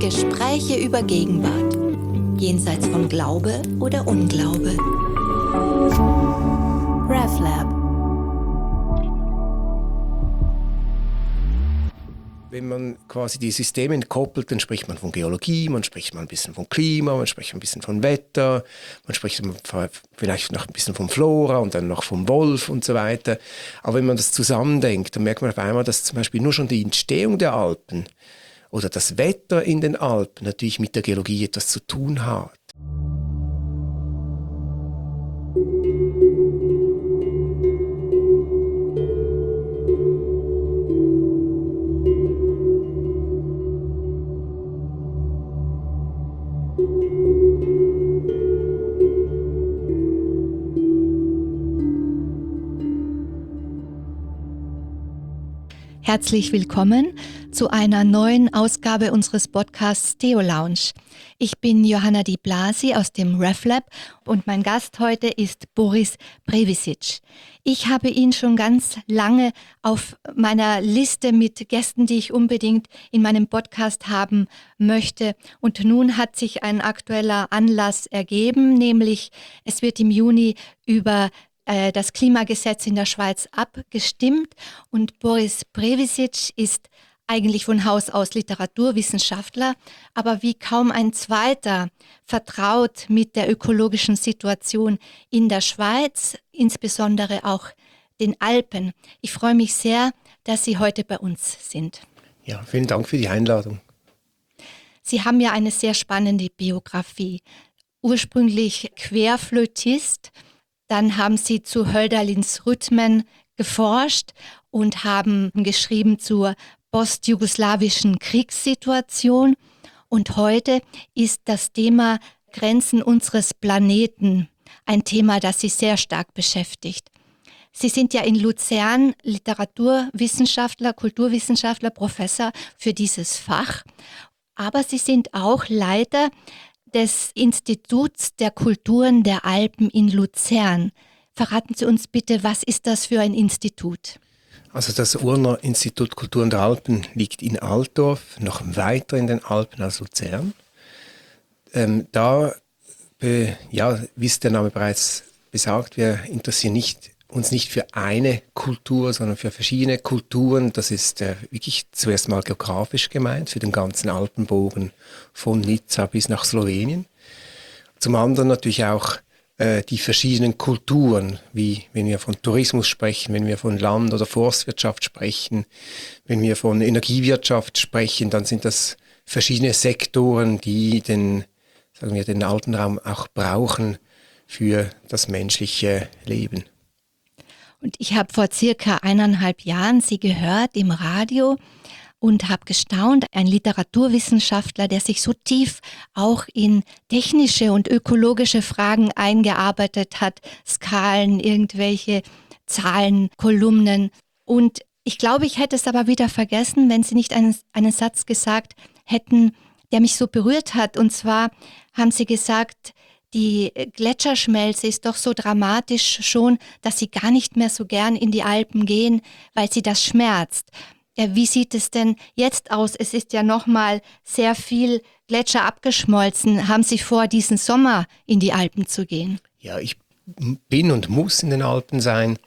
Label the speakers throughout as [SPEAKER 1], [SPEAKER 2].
[SPEAKER 1] Gespräche über Gegenwart, jenseits von Glaube oder Unglaube. RefLab.
[SPEAKER 2] Wenn man quasi die Systeme entkoppelt, dann spricht man von Geologie, man spricht mal ein bisschen von Klima, man spricht ein bisschen von Wetter, man spricht vielleicht noch ein bisschen von Flora und dann noch vom Wolf und so weiter. Aber wenn man das zusammendenkt, dann merkt man auf einmal, dass zum Beispiel nur schon die Entstehung der Alpen oder das Wetter in den Alpen natürlich mit der Geologie etwas zu tun hat.
[SPEAKER 3] Herzlich willkommen zu einer neuen Ausgabe unseres Podcasts Theo Lounge. Ich bin Johanna Di Blasi aus dem RefLab und mein Gast heute ist Boris Previsic. Ich habe ihn schon ganz lange auf meiner Liste mit Gästen, die ich unbedingt in meinem Podcast haben möchte. Und nun hat sich ein aktueller Anlass ergeben, nämlich es wird im Juni über das Klimagesetz in der Schweiz abgestimmt und Boris Previsic ist eigentlich von Haus aus Literaturwissenschaftler, aber wie kaum ein zweiter vertraut mit der ökologischen Situation in der Schweiz, insbesondere auch den Alpen. Ich freue mich sehr, dass Sie heute bei uns sind.
[SPEAKER 2] Ja, vielen Dank für die Einladung.
[SPEAKER 3] Sie haben ja eine sehr spannende Biografie. Ursprünglich Querflötist, dann haben Sie zu Hölderlins Rhythmen geforscht und haben geschrieben zur postjugoslawischen Kriegssituation. Und heute ist das Thema Grenzen unseres Planeten ein Thema, das Sie sehr stark beschäftigt. Sie sind ja in Luzern Literaturwissenschaftler, Kulturwissenschaftler, Professor für dieses Fach. Aber Sie sind auch Leiter des Instituts der Kulturen der Alpen in Luzern. Verraten Sie uns bitte, was ist das für ein Institut?
[SPEAKER 2] Also das Urner Institut Kulturen der Alpen liegt in Altdorf, noch weiter in den Alpen als Luzern. Wie es der Name bereits besagt, wir interessieren uns nicht für eine Kultur, sondern für verschiedene Kulturen. Das ist wirklich zuerst mal geografisch gemeint, für den ganzen Alpenbogen von Nizza bis nach Slowenien. Zum anderen natürlich auch die verschiedenen Kulturen, wie wenn wir von Tourismus sprechen, wenn wir von Land- oder Forstwirtschaft sprechen, wenn wir von Energiewirtschaft sprechen, dann sind das verschiedene Sektoren, die den Alpenraum auch brauchen für das menschliche Leben.
[SPEAKER 3] Und ich habe vor circa 1,5 Jahren Sie gehört im Radio und habe gestaunt, ein Literaturwissenschaftler, der sich so tief auch in technische und ökologische Fragen eingearbeitet hat, Skalen, irgendwelche Zahlen, Kolumnen. Und ich glaube, ich hätte es aber wieder vergessen, wenn Sie nicht einen Satz gesagt hätten, der mich so berührt hat. Und zwar haben Sie gesagt, die Gletscherschmelze ist doch so dramatisch schon, dass Sie gar nicht mehr so gern in die Alpen gehen, weil Sie das schmerzt. Wie sieht es denn jetzt aus? Es ist ja nochmal sehr viel Gletscher abgeschmolzen. Haben Sie vor, diesen Sommer in die Alpen zu gehen?
[SPEAKER 2] Ja, ich bin und muss in den Alpen sein.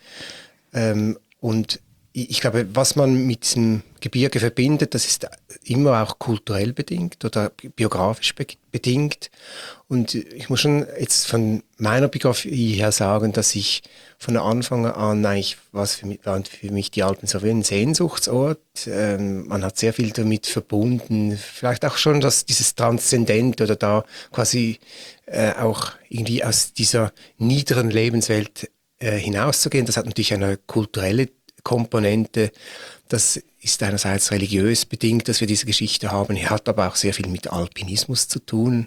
[SPEAKER 2] Und ich glaube, was man mit diesem Gebirge verbindet, das ist immer auch kulturell bedingt oder biografisch bedingt. Und ich muss schon jetzt von meiner Biografie her sagen, dass ich von Anfang an eigentlich waren für mich die Alpen so wie ein Sehnsuchtsort. Man hat sehr viel damit verbunden, vielleicht auch schon dieses Transzendent oder da quasi auch irgendwie aus dieser niederen Lebenswelt hinauszugehen. Das hat natürlich eine kulturelle Komponente. Das ist einerseits religiös bedingt, dass wir diese Geschichte haben, hat aber auch sehr viel mit Alpinismus zu tun.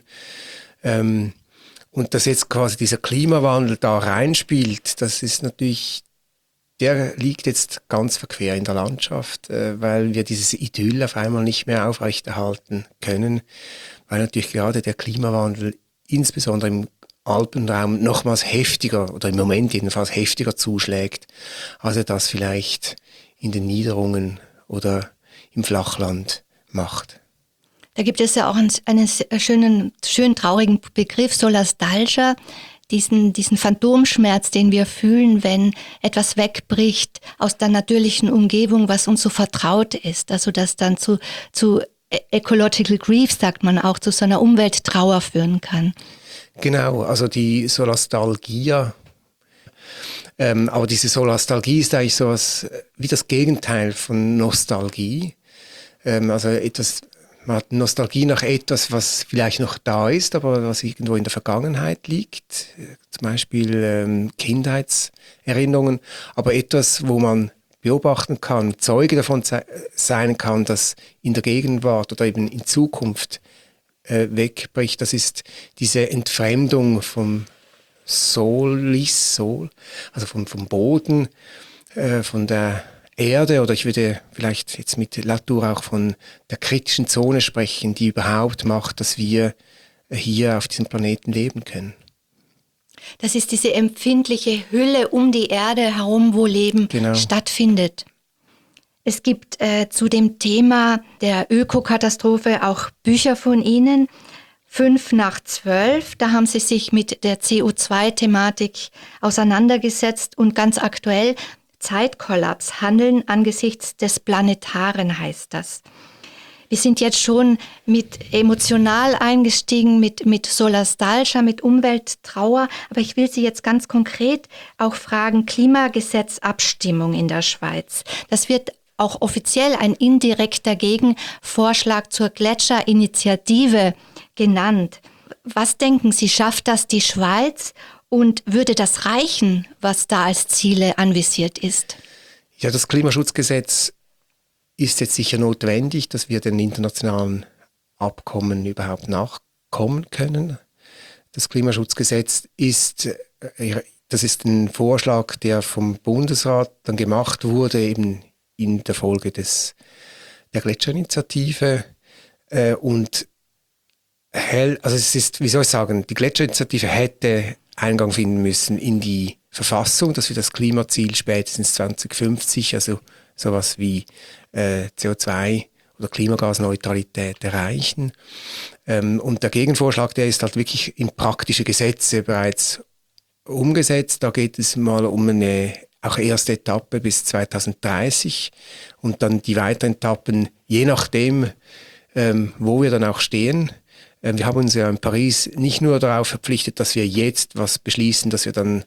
[SPEAKER 2] Und dass jetzt quasi dieser Klimawandel da reinspielt, das ist natürlich, der liegt jetzt ganz verquer in der Landschaft, weil wir dieses Idyll auf einmal nicht mehr aufrechterhalten können, weil natürlich gerade der Klimawandel insbesondere im Alpenraum nochmals heftiger oder im Moment jedenfalls heftiger zuschlägt, als er das vielleicht in den Niederungen oder im Flachland macht.
[SPEAKER 3] Da gibt es ja auch einen schön traurigen Begriff, Solastalgia, diesen Phantomschmerz, den wir fühlen, wenn etwas wegbricht aus der natürlichen Umgebung, was uns so vertraut ist. Also das dann zu Ecological Grief, sagt man auch, zu so einer Umwelttrauer führen kann.
[SPEAKER 2] Genau, also die Solastalgia. Aber diese Solastalgie ist eigentlich sowas wie das Gegenteil von Nostalgie. Also man hat Nostalgie nach etwas, was vielleicht noch da ist, aber was irgendwo in der Vergangenheit liegt. Zum Beispiel Kindheitserinnerungen. Aber etwas, wo man beobachten kann, Zeuge davon sein kann, dass in der Gegenwart oder eben in Zukunft wegbricht. Das ist diese Entfremdung vom Soul, also vom Boden, von der Erde, oder ich würde vielleicht jetzt mit Latour auch von der kritischen Zone sprechen, die überhaupt macht, dass wir hier auf diesem Planeten leben können.
[SPEAKER 3] Das ist diese empfindliche Hülle um die Erde herum, wo Leben stattfindet. Es gibt zu dem Thema der Ökokatastrophe auch Bücher von Ihnen. 5 nach 12, da haben Sie sich mit der CO2-Thematik auseinandergesetzt und ganz aktuell Zeitkollaps, Handeln angesichts des Planetaren heißt das. Wir sind jetzt schon mit emotional eingestiegen, mit Solastalgia, mit Umwelttrauer, aber ich will Sie jetzt ganz konkret auch fragen, Klimagesetzabstimmung in der Schweiz. Das wird auch offiziell ein indirekter Gegenvorschlag zur Gletscherinitiative genannt. Was denken Sie, schafft das die Schweiz? Und würde das reichen, was da als Ziele anvisiert ist?
[SPEAKER 2] Ja, das Klimaschutzgesetz ist jetzt sicher notwendig, dass wir den internationalen Abkommen überhaupt nachkommen können. Das Klimaschutzgesetz das ist ein Vorschlag, der vom Bundesrat dann gemacht wurde, eben in der Folge der Gletscherinitiative. Und also es ist, wie soll ich sagen, die Gletscherinitiative hätte Eingang finden müssen in die Verfassung, dass wir das Klimaziel spätestens 2050, also sowas wie CO2 oder Klimagasneutralität erreichen. Und der Gegenvorschlag, der ist halt wirklich in praktische Gesetze bereits umgesetzt. Da geht es mal um eine auch erste Etappe bis 2030 und dann die weiteren Etappen, je nachdem, wo wir dann auch stehen. Wir haben uns ja in Paris nicht nur darauf verpflichtet, dass wir jetzt was beschließen, dass wir dann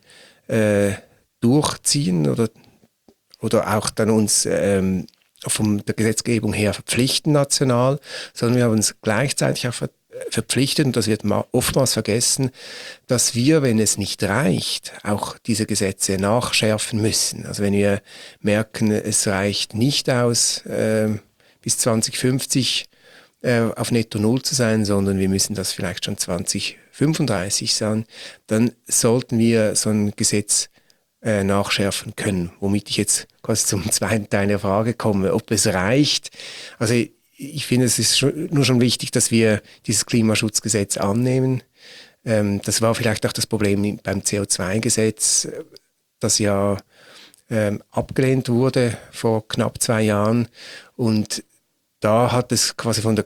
[SPEAKER 2] durchziehen oder auch dann uns von der Gesetzgebung her verpflichten national, sondern wir haben uns gleichzeitig auch verpflichtet, und das wird oftmals vergessen, dass wir, wenn es nicht reicht, auch diese Gesetze nachschärfen müssen. Also wenn wir merken, es reicht nicht aus, bis 2050 auf Netto Null zu sein, sondern wir müssen das vielleicht schon 2035 sein, dann sollten wir so ein Gesetz nachschärfen können. Womit ich jetzt quasi zum zweiten Teil der Frage komme, ob es reicht. Also ich finde, es ist nur schon wichtig, dass wir dieses Klimaschutzgesetz annehmen. Das war vielleicht auch das Problem beim CO2-Gesetz, das ja abgelehnt wurde vor knapp 2 Jahren. Und da hat es quasi von der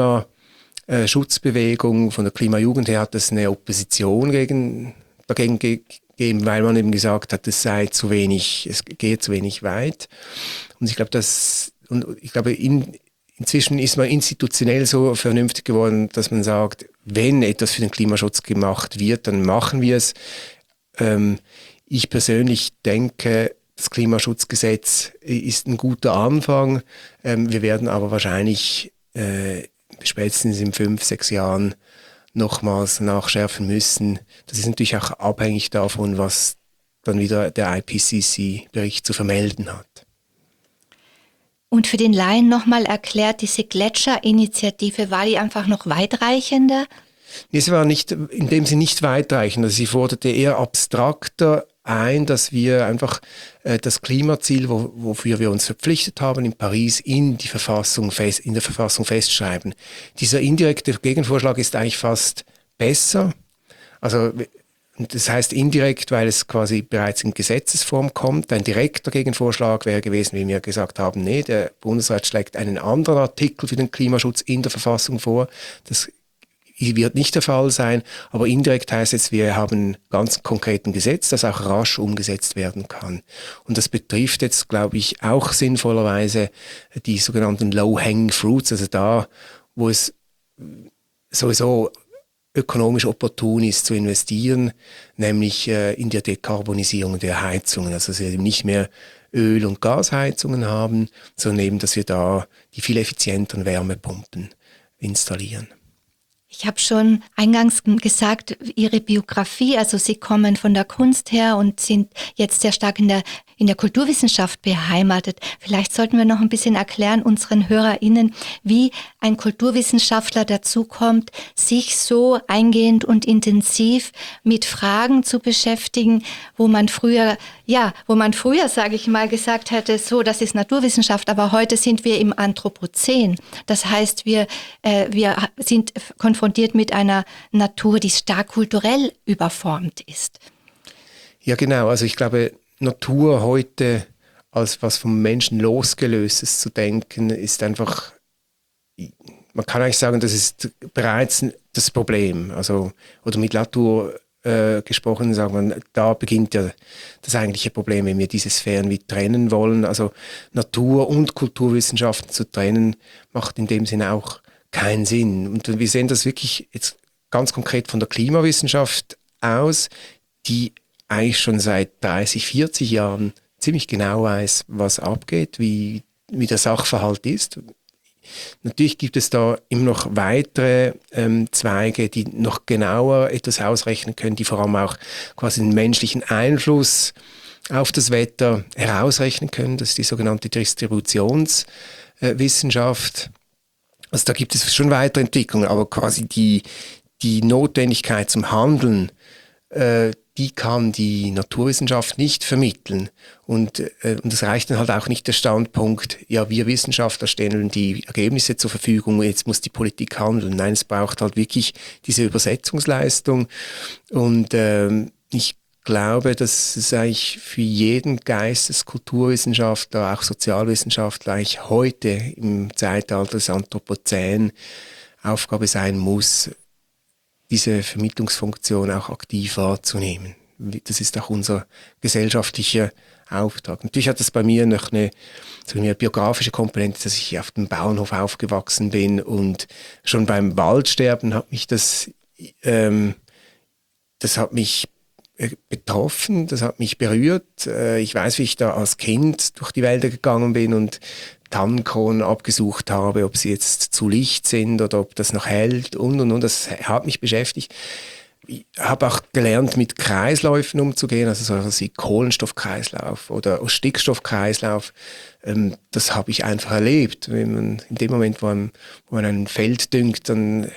[SPEAKER 2] Klimaschutzbewegung, von der Klimajugend her, hat es eine Opposition dagegen gegeben, weil man eben gesagt hat, es sei zu wenig, es gehe zu wenig weit. Und ich glaube, inzwischen ist man institutionell so vernünftig geworden, dass man sagt, wenn etwas für den Klimaschutz gemacht wird, dann machen wir es. Ich persönlich denke, das Klimaschutzgesetz ist ein guter Anfang. Wir werden aber wahrscheinlich spätestens in 5-6 Jahren nochmals nachschärfen müssen. Das ist natürlich auch abhängig davon, was dann wieder der IPCC-Bericht zu vermelden hat.
[SPEAKER 3] Und für den Laien nochmal erklärt, diese Gletscherinitiative, war die einfach noch weitreichender?
[SPEAKER 2] Nee, sie war nicht, in dem sie nicht weitreichend. Also sie forderte eher abstrakter ein, dass wir einfach das Klimaziel, wofür wir uns verpflichtet haben in Paris, in der Verfassung festschreiben. Dieser indirekte Gegenvorschlag ist eigentlich fast besser. Also Und das heißt indirekt, weil es quasi bereits in Gesetzesform kommt. Ein direkter Gegenvorschlag wäre gewesen, wie wir gesagt haben, nee, der Bundesrat schlägt einen anderen Artikel für den Klimaschutz in der Verfassung vor. Das wird nicht der Fall sein, aber indirekt heißt jetzt, wir haben ein ganz konkreten Gesetz, das auch rasch umgesetzt werden kann. Und das betrifft jetzt, glaube ich, auch sinnvollerweise die sogenannten Low-Hanging Fruits, also da, wo es sowieso ökonomisch opportun ist zu investieren, nämlich in der Dekarbonisierung der Heizungen. Also dass wir eben nicht mehr Öl- und Gasheizungen haben, sondern eben, dass wir da die viel effizienteren Wärmepumpen installieren.
[SPEAKER 3] Ich habe schon eingangs gesagt, Ihre Biografie, also Sie kommen von der Kunst her und sind jetzt sehr stark in der Kulturwissenschaft beheimatet. Vielleicht sollten wir noch ein bisschen erklären unseren HörerInnen, wie ein Kulturwissenschaftler dazu kommt, sich so eingehend und intensiv mit Fragen zu beschäftigen, wo man früher, sage ich mal, gesagt hätte, so, das ist Naturwissenschaft, aber heute sind wir im Anthropozän. Das heißt, wir sind konfrontiert mit einer Natur, die stark kulturell überformt ist.
[SPEAKER 2] Ja, genau. Also ich glaube, Natur heute als was vom Menschen losgelöstes zu denken, ist einfach, man kann eigentlich sagen, das ist bereits das Problem. Also, oder mit Latour gesprochen, sagt man, da beginnt ja das eigentliche Problem, wenn wir diese Sphären wie trennen wollen. Also Natur- und Kulturwissenschaften zu trennen, macht in dem Sinne auch keinen Sinn. Und wir sehen das wirklich jetzt ganz konkret von der Klimawissenschaft aus, die eigentlich schon seit 30, 40 Jahren ziemlich genau weiß, was abgeht, wie der Sachverhalt ist. Natürlich gibt es da immer noch weitere Zweige, die noch genauer etwas ausrechnen können, die vor allem auch quasi den menschlichen Einfluss auf das Wetter herausrechnen können. Das ist die sogenannte Distributionswissenschaft. Also da gibt es schon weitere Entwicklungen, aber quasi die Notwendigkeit zum Handeln, die kann die Naturwissenschaft nicht vermitteln. Und es reicht dann halt auch nicht der Standpunkt, ja, wir Wissenschaftler stellen die Ergebnisse zur Verfügung, jetzt muss die Politik handeln. Nein, es braucht halt wirklich diese Übersetzungsleistung. Und ich glaube, dass es eigentlich für jeden Kulturwissenschaftler, auch Sozialwissenschaftler, eigentlich heute im Zeitalter des Anthropozän Aufgabe sein muss, diese Vermittlungsfunktion auch aktiv wahrzunehmen. Das ist auch unser gesellschaftlicher Auftrag. Natürlich hat das bei mir noch eine biografische Komponente, dass ich auf dem Bauernhof aufgewachsen bin und schon beim Waldsterben hat mich das hat mich betroffen, das hat mich berührt. Ich weiß, wie ich da als Kind durch die Wälder gegangen bin und Tannenkronen abgesucht habe, ob sie jetzt zu licht sind oder ob das noch hält und. Das hat mich beschäftigt. Ich habe auch gelernt, mit Kreisläufen umzugehen, also so wie Kohlenstoffkreislauf oder Stickstoffkreislauf. Das habe ich einfach erlebt. Wenn man in dem Moment, wo man ein Feld düngt, dann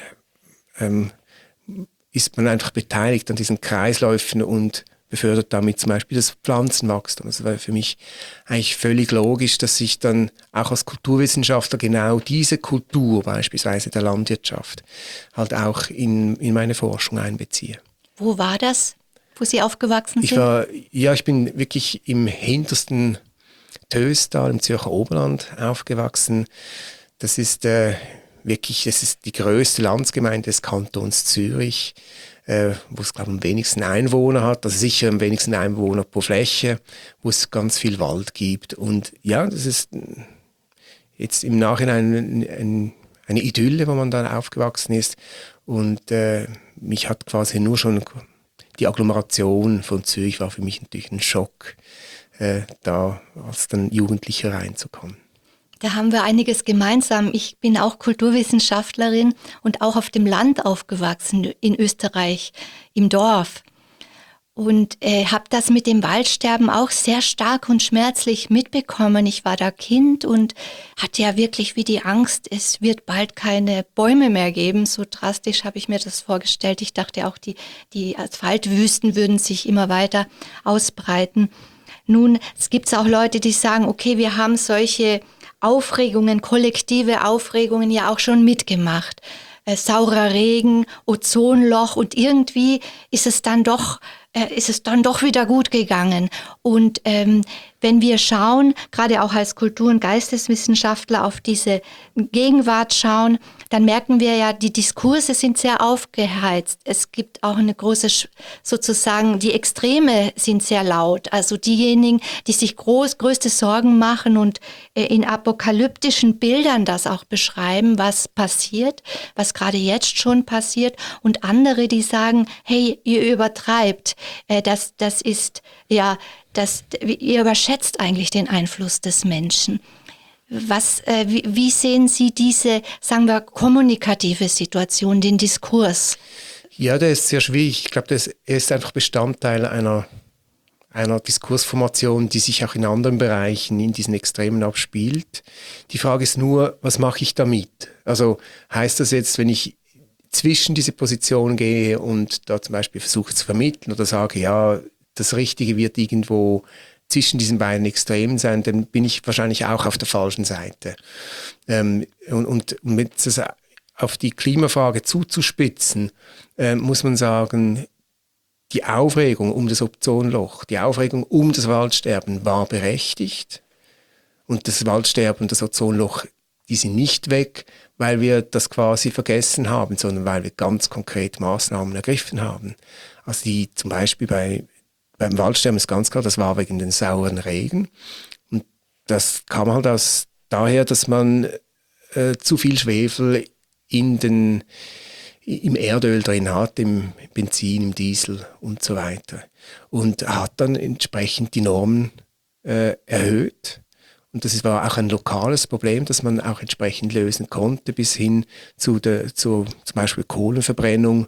[SPEAKER 2] ist man einfach beteiligt an diesen Kreisläufen und befördert damit zum Beispiel das Pflanzenwachstum. Das war für mich eigentlich völlig logisch, dass ich dann auch als Kulturwissenschaftler genau diese Kultur, beispielsweise der Landwirtschaft, halt auch in meine Forschung einbeziehe.
[SPEAKER 3] Wo war das, wo Sie aufgewachsen sind?
[SPEAKER 2] Ich bin wirklich im hintersten Töstal im Zürcher Oberland aufgewachsen. Das ist die größte Landsgemeinde des Kantons Zürich, wo es, glaube ich, am wenigsten Einwohner hat, also sicher am wenigsten Einwohner pro Fläche, wo es ganz viel Wald gibt. Und ja, das ist jetzt im Nachhinein eine Idylle, wo man dann aufgewachsen ist. Und mich hat quasi nur schon die Agglomeration von Zürich war für mich natürlich ein Schock, da als dann Jugendlicher reinzukommen.
[SPEAKER 3] Da haben wir einiges gemeinsam. Ich bin auch Kulturwissenschaftlerin und auch auf dem Land aufgewachsen, in Österreich, im Dorf. Und habe das mit dem Waldsterben auch sehr stark und schmerzlich mitbekommen. Ich war da Kind und hatte ja wirklich wie die Angst, es wird bald keine Bäume mehr geben. So drastisch habe ich mir das vorgestellt. Ich dachte auch, die Asphaltwüsten würden sich immer weiter ausbreiten. Nun, es gibt auch Leute, die sagen, okay, wir haben solche Aufregungen, kollektive Aufregungen ja auch schon mitgemacht. saurer Regen, Ozonloch und irgendwie ist es dann doch wieder gut gegangen. Und wenn wir schauen, gerade auch als Kultur- und Geisteswissenschaftler auf diese Gegenwart schauen, dann merken wir ja, die Diskurse sind sehr aufgeheizt. Es gibt auch eine große, sozusagen, die Extreme sind sehr laut. Also diejenigen, die sich größte Sorgen machen und in apokalyptischen Bildern das auch beschreiben, was passiert, was gerade jetzt schon passiert. Und andere, die sagen, hey, ihr übertreibt. Ihr überschätzt eigentlich den Einfluss des Menschen. Wie sehen Sie diese, sagen wir, kommunikative Situation, den Diskurs?
[SPEAKER 2] Ja, der ist sehr schwierig. Ich glaube, er ist einfach Bestandteil einer Diskursformation, die sich auch in anderen Bereichen, in diesen Extremen abspielt. Die Frage ist nur, was mache ich damit? Also heißt das jetzt, wenn ich zwischen diese Position gehe und da zum Beispiel versuche zu vermitteln oder sage, ja, das Richtige wird irgendwo zwischen diesen beiden Extremen sein, dann bin ich wahrscheinlich auch auf der falschen Seite. Und mit das auf die Klimafrage zuzuspitzen, muss man sagen, die Aufregung um das Ozonloch, die Aufregung um das Waldsterben war berechtigt. Und das Waldsterben und das Ozonloch, die sind nicht weg, weil wir das quasi vergessen haben, sondern weil wir ganz konkret Maßnahmen ergriffen haben. Also die zum Beispiel beim Waldsterben ist ganz klar, das war wegen den sauren Regen. Und das kam halt daher, dass man zu viel Schwefel im Erdöl drin hat, im Benzin, im Diesel und so weiter. Und hat dann entsprechend die Normen erhöht. Und das war auch ein lokales Problem, das man auch entsprechend lösen konnte, bis hin zu zum Beispiel Kohlenverbrennung,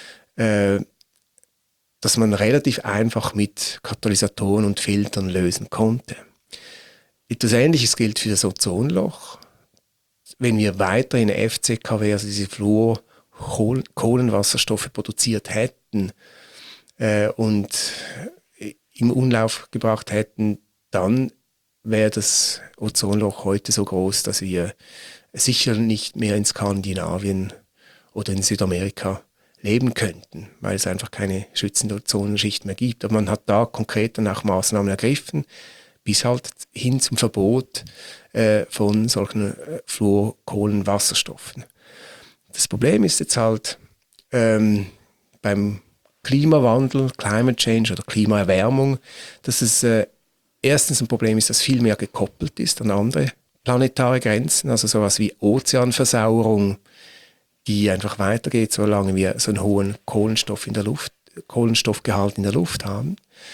[SPEAKER 2] dass man relativ einfach mit Katalysatoren und Filtern lösen konnte. Etwas Ähnliches gilt für das Ozonloch. Wenn wir weiterhin FCKW, also diese Kohlenwasserstoffe produziert hätten und im Umlauf gebracht hätten, dann wäre das Ozonloch heute so groß, dass wir sicher nicht mehr in Skandinavien oder in Südamerika leben könnten, weil es einfach keine schützende Ozonschicht mehr gibt. Aber man hat da konkret dann auch Maßnahmen ergriffen, bis halt hin zum Verbot von solchen Fluorkohlenwasserstoffen. Das Problem ist jetzt halt beim Klimawandel, Climate Change oder Klimaerwärmung, dass es erstens ein Problem ist, das viel mehr gekoppelt ist an andere planetare Grenzen, also sowas wie Ozeanversauerung, die einfach weitergeht, solange wir so einen hohen Kohlenstoffgehalt in der Luft haben.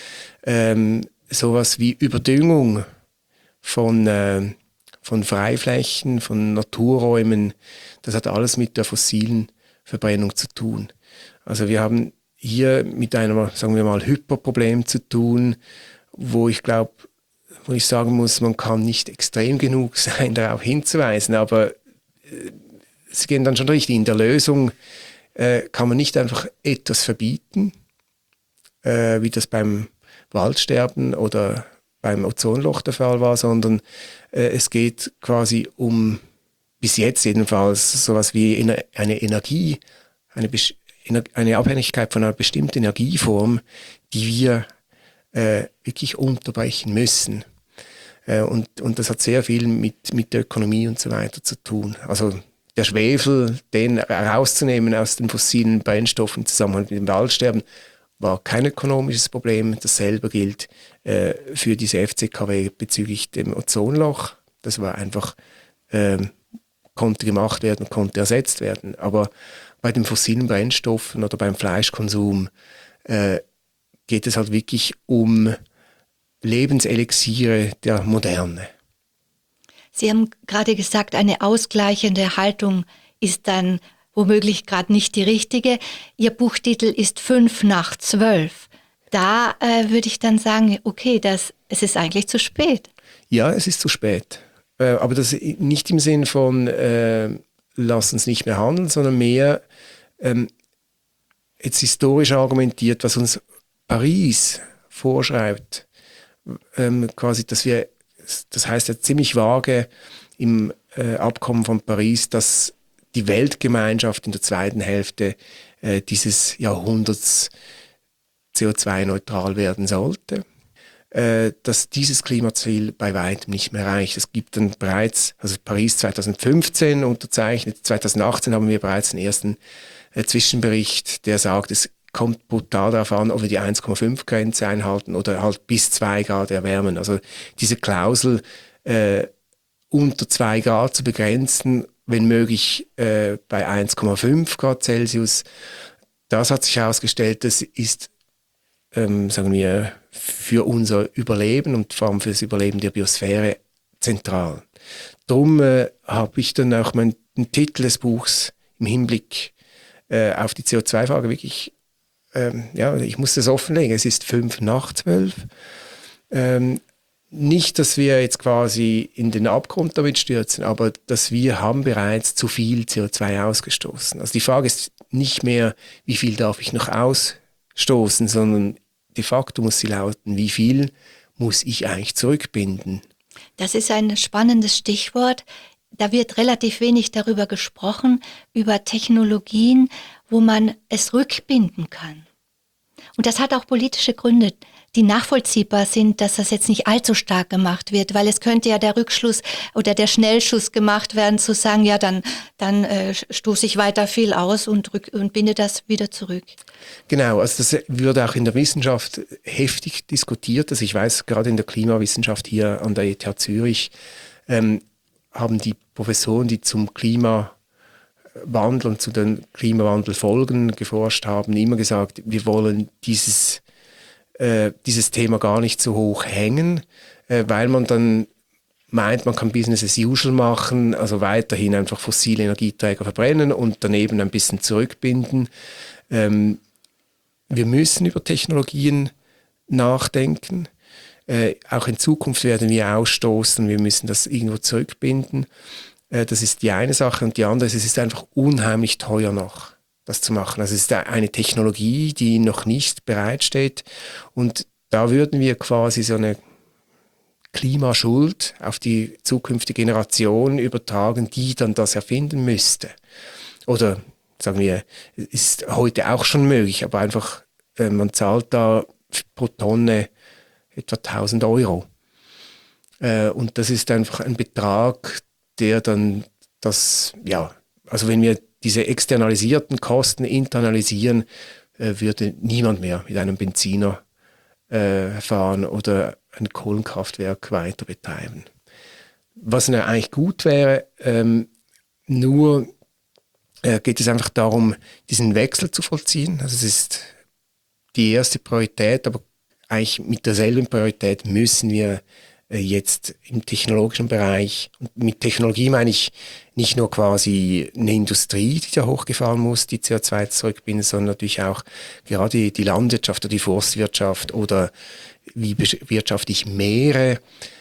[SPEAKER 2] Sowas wie Überdüngung von Freiflächen, von Naturräumen, das hat alles mit der fossilen Verbrennung zu tun. Also wir haben hier mit einem, sagen wir mal, Hyperproblem zu tun, wo ich sagen muss, man kann nicht extrem genug sein, darauf hinzuweisen, aber Sie gehen dann schon richtig. In der Lösung kann man nicht einfach etwas verbieten, wie das beim Waldsterben oder beim Ozonloch der Fall war, sondern es geht quasi um, bis jetzt jedenfalls, sowas wie eine Energie, eine Abhängigkeit von einer bestimmten Energieform, die wir wirklich unterbrechen müssen. Und das hat sehr viel mit der Ökonomie und so weiter zu tun. Also der Schwefel, den rauszunehmen aus den fossilen Brennstoffen im Zusammenhang mit dem Waldsterben, war kein ökonomisches Problem. Dasselbe gilt für diese FCKW bezüglich dem Ozonloch. Das war einfach, konnte gemacht werden, konnte ersetzt werden. Aber bei den fossilen Brennstoffen oder beim Fleischkonsum geht es halt wirklich um Lebenselixiere der Moderne.
[SPEAKER 3] Sie haben gerade gesagt, eine ausgleichende Haltung ist dann womöglich gerade nicht die richtige. Ihr Buchtitel ist 5 nach 12. Da würde ich dann sagen, okay, es ist eigentlich zu spät.
[SPEAKER 2] Ja, es ist zu spät. Aber das nicht im Sinn von lass uns nicht mehr handeln, sondern mehr jetzt historisch argumentiert, was uns Paris vorschreibt. Quasi, dass wir, das heißt ja ziemlich vage im Abkommen von Paris, dass die Weltgemeinschaft in der zweiten Hälfte dieses Jahrhunderts CO2-neutral werden sollte, dass dieses Klimaziel bei weitem nicht mehr reicht. Es gibt dann bereits, also Paris 2015 unterzeichnet, 2018 haben wir bereits den ersten Zwischenbericht, der sagt, es kommt brutal darauf an, ob wir die 1,5-Grenze einhalten oder halt bis 2 Grad erwärmen. Also diese Klausel unter 2 Grad zu begrenzen, wenn möglich bei 1,5 Grad Celsius, das hat sich herausgestellt, das ist, sagen wir, für unser Überleben und vor allem für das Überleben der Biosphäre zentral. Darum habe ich dann auch den Titel des Buchs im Hinblick auf die CO2-Frage wirklich, ich muss das offenlegen, es ist 5 nach 12. Nicht, dass wir jetzt quasi in den Abgrund damit stürzen, aber dass wir haben bereits zu viel CO2 ausgestoßen. Also die Frage ist nicht mehr, wie viel darf ich noch ausstoßen, sondern de facto muss sie lauten, wie viel muss ich eigentlich zurückbinden?
[SPEAKER 3] Das ist ein spannendes Stichwort. Da wird relativ wenig darüber gesprochen, über Technologien, wo man es rückbinden kann. Und das hat auch politische Gründe, die nachvollziehbar sind, dass das jetzt nicht allzu stark gemacht wird, weil es könnte ja der Rückschluss oder der Schnellschuss gemacht werden, zu sagen, ja, dann stoße ich weiter viel aus und binde das wieder zurück.
[SPEAKER 2] Genau, also das wird auch in der Wissenschaft heftig diskutiert. Also ich weiß, gerade in der Klimawissenschaft hier an der ETH Zürich haben die Professoren, die zum Klimawandel und zu den Klimawandelfolgen geforscht haben, immer gesagt, wir wollen dieses Thema gar nicht so hoch hängen, weil man dann meint, man kann Business as usual machen, also weiterhin einfach fossile Energieträger verbrennen und daneben ein bisschen zurückbinden. Wir müssen über Technologien nachdenken. Auch in Zukunft werden wir ausstoßen, wir müssen das irgendwo zurückbinden. Das ist die eine Sache. Und die andere ist, es ist einfach unheimlich teuer noch, das zu machen. Also es ist eine Technologie, die noch nicht bereitsteht. Und da würden wir quasi so eine Klimaschuld auf die zukünftige Generation übertragen, die dann das erfinden müsste. Oder sagen wir, ist heute auch schon möglich, aber einfach, man zahlt da pro Tonne etwa 1.000 Euro. Und das ist einfach ein Betrag, der dann also wenn wir diese externalisierten Kosten internalisieren, würde niemand mehr mit einem Benziner fahren oder ein Kohlenkraftwerk weiter betreiben. Was eigentlich gut wäre, nur geht es einfach darum, diesen Wechsel zu vollziehen. Also es ist die erste Priorität, aber eigentlich mit derselben Priorität müssen wir jetzt im technologischen Bereich, und mit Technologie meine ich nicht nur quasi eine Industrie, die da hochgefahren muss, die CO2 zurückbinden, sondern natürlich auch gerade die Landwirtschaft oder die Forstwirtschaft oder wie bewirtschafte ich Meere,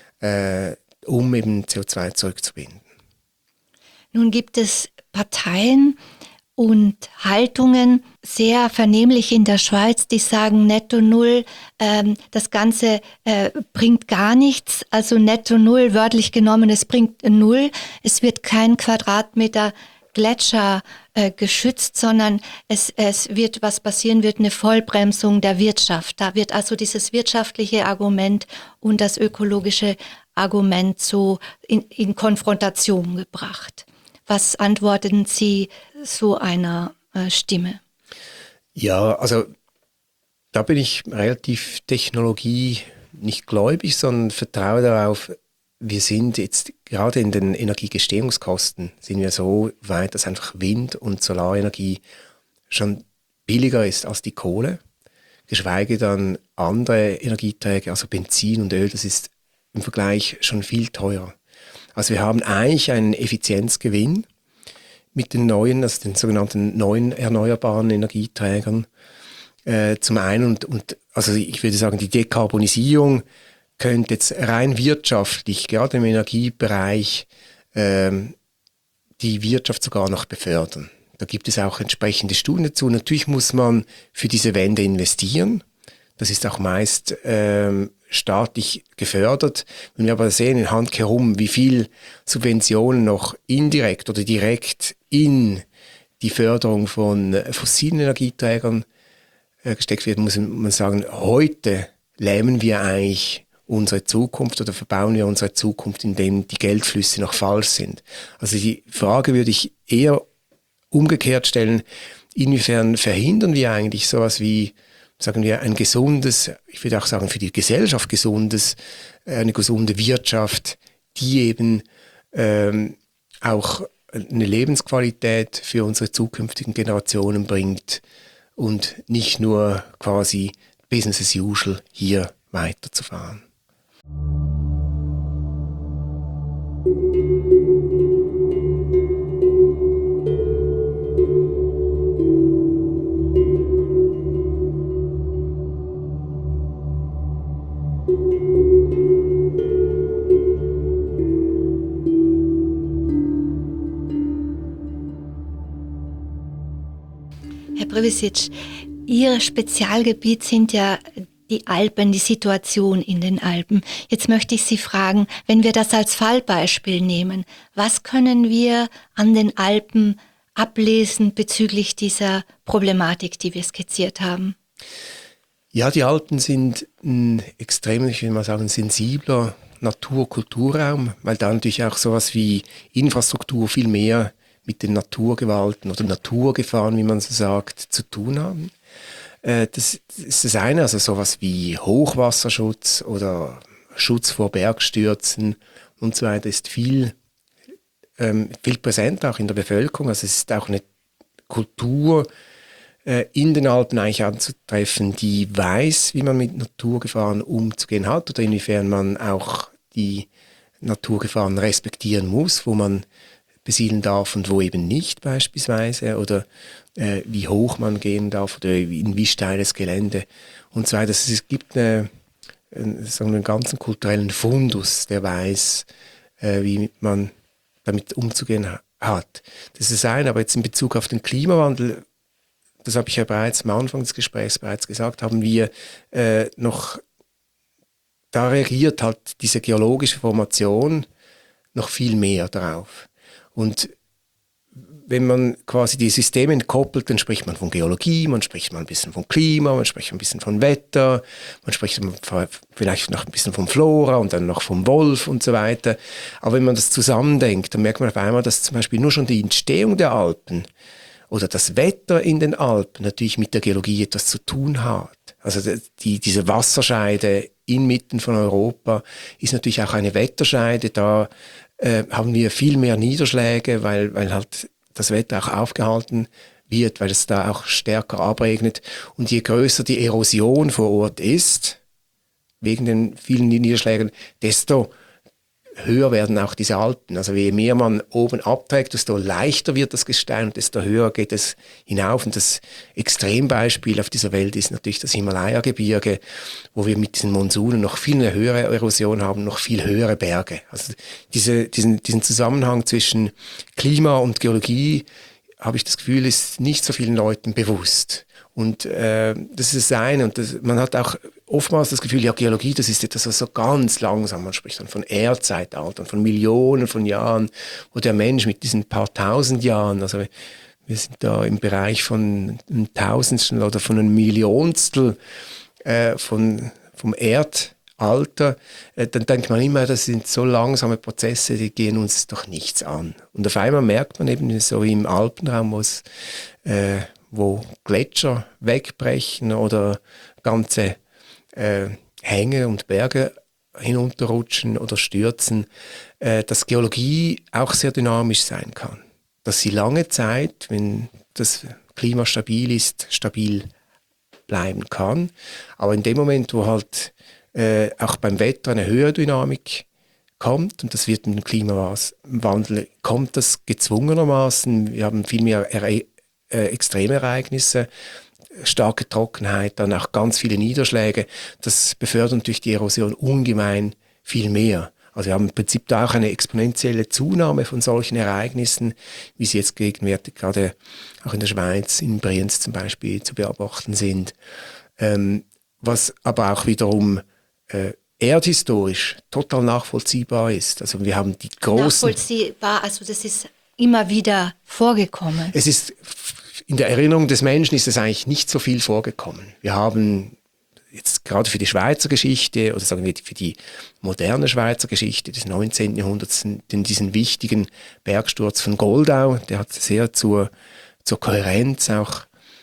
[SPEAKER 2] um eben CO2 zurückzubinden.
[SPEAKER 3] Nun gibt es Parteien und Haltungen, sehr vernehmlich in der Schweiz, die sagen Netto Null, das Ganze bringt gar nichts, also Netto Null, wörtlich genommen, es bringt null, es wird kein Quadratmeter Gletscher geschützt, sondern es wird, was passieren wird, eine Vollbremsung der Wirtschaft. Da wird also dieses wirtschaftliche Argument und das ökologische Argument so in Konfrontation gebracht. Was antworten Sie so einer Stimme?
[SPEAKER 2] Ja, also da bin ich relativ Technologie nicht gläubig, sondern vertraue darauf, wir sind jetzt gerade in den Energiegestehungskosten sind wir so weit, dass einfach Wind- und Solarenergie schon billiger ist als die Kohle, geschweige dann andere Energieträger, also Benzin und Öl, das ist im Vergleich schon viel teurer. Also wir haben eigentlich einen Effizienzgewinn mit den neuen, also den sogenannten neuen erneuerbaren Energieträgern zum einen und also ich würde sagen, die Dekarbonisierung könnte jetzt rein wirtschaftlich, gerade im Energiebereich, die Wirtschaft sogar noch befördern. Da gibt es auch entsprechende Studien dazu. Natürlich muss man für diese Wende investieren. Das ist auch meist staatlich gefördert. Wenn wir aber sehen in Handkerum, wie viel Subventionen noch indirekt oder direkt in die Förderung von fossilen Energieträgern gesteckt wird, muss man sagen, heute lähmen wir eigentlich unsere Zukunft oder verbauen wir unsere Zukunft, indem die Geldflüsse noch falsch sind. Also die Frage würde ich eher umgekehrt stellen, inwiefern verhindern wir eigentlich sowas wie, sagen wir, ein gesundes, ich würde auch sagen für die Gesellschaft eine gesunde Wirtschaft, die eben auch eine Lebensqualität für unsere zukünftigen Generationen bringt und nicht nur quasi Business as usual hier weiterzufahren.
[SPEAKER 3] Herr Previsic, Ihr Spezialgebiet sind ja die Alpen, die Situation in den Alpen. Jetzt möchte ich Sie fragen, wenn wir das als Fallbeispiel nehmen, was können wir an den Alpen ablesen bezüglich dieser Problematik, die wir skizziert haben?
[SPEAKER 2] Ja, die Alpen sind ein extrem, ich will mal sagen, sensibler Natur-Kulturraum, weil da natürlich auch sowas wie Infrastruktur viel mehr mit den Naturgewalten oder Naturgefahren, wie man so sagt, zu tun haben. Das ist das eine, also sowas wie Hochwasserschutz oder Schutz vor Bergstürzen und so weiter ist viel präsent auch in der Bevölkerung. Also es ist auch eine Kultur in den Alpen eigentlich anzutreffen, die weiß, wie man mit Naturgefahren umzugehen hat oder inwiefern man auch die Naturgefahren respektieren muss, wo man besiedeln darf und wo eben nicht beispielsweise oder wie hoch man gehen darf oder in wie steiles Gelände und so weiter. Es gibt einen ganzen kulturellen Fundus, der weiß, wie man damit umzugehen hat. Das ist ein, aber jetzt in Bezug auf den Klimawandel, das habe ich ja bereits am Anfang des Gesprächs gesagt, haben wir noch, da reagiert halt diese geologische Formation noch viel mehr darauf. Und wenn man quasi die Systeme entkoppelt, dann spricht man von Geologie, man spricht mal ein bisschen von Klima, man spricht ein bisschen von Wetter, man spricht vielleicht noch ein bisschen von Flora und dann noch vom Wolf und so weiter. Aber wenn man das zusammendenkt, dann merkt man auf einmal, dass zum Beispiel nur schon die Entstehung der Alpen oder das Wetter in den Alpen natürlich mit der Geologie etwas zu tun hat. Also diese Wasserscheide inmitten von Europa ist natürlich auch eine Wetterscheide, da haben wir viel mehr Niederschläge, weil halt das Wetter auch aufgehalten wird, weil es da auch stärker abregnet. Und je größer die Erosion vor Ort ist, wegen den vielen Niederschlägen, desto höher werden auch diese Alpen. Also je mehr man oben abträgt, desto leichter wird das Gestein und desto höher geht es hinauf. Und das Extrembeispiel auf dieser Welt ist natürlich das Himalaya-Gebirge, wo wir mit diesen Monsunen noch viel eine höhere Erosion haben, noch viel höhere Berge. Also diesen Zusammenhang zwischen Klima und Geologie, habe ich das Gefühl, ist nicht so vielen Leuten bewusst. Und das ist das eine. Und man hat auch oftmals das Gefühl, ja, Geologie, das ist etwas, was so ganz langsam, man spricht dann von Erdzeitaltern, von Millionen von Jahren, wo der Mensch mit diesen paar tausend Jahren, also wir sind da im Bereich von einem Tausendstel oder von einem Millionstel vom Erdalter, dann denkt man immer, das sind so langsame Prozesse, die gehen uns doch nichts an. Und auf einmal merkt man eben so wie im Alpenraum, wo Gletscher wegbrechen oder ganze Hänge und Berge hinunterrutschen oder stürzen, dass Geologie auch sehr dynamisch sein kann. Dass sie lange Zeit, wenn das Klima stabil ist, stabil bleiben kann. Aber in dem Moment, wo halt auch beim Wetter eine höhere Dynamik kommt, und das wird mit dem Klimawandel, kommt das gezwungenermaßen, wir haben viel mehr Extremereignisse, starke Trockenheit, dann auch ganz viele Niederschläge, das befördert natürlich die Erosion ungemein viel mehr. Also wir haben im Prinzip da auch eine exponentielle Zunahme von solchen Ereignissen, wie sie jetzt gegenwärtig gerade auch in der Schweiz, in Brienz zum Beispiel, zu beobachten sind, was aber auch wiederum erdhistorisch total nachvollziehbar ist. Also wir haben die großen...
[SPEAKER 3] Nachvollziehbar, also das ist immer wieder vorgekommen.
[SPEAKER 2] Es ist, in der Erinnerung des Menschen ist es eigentlich nicht so viel vorgekommen. Wir haben jetzt gerade für die Schweizer Geschichte oder sagen wir für die moderne Schweizer Geschichte des 19. Jahrhunderts diesen wichtigen Bergsturz von Goldau, der hat sehr zur Kohärenz auch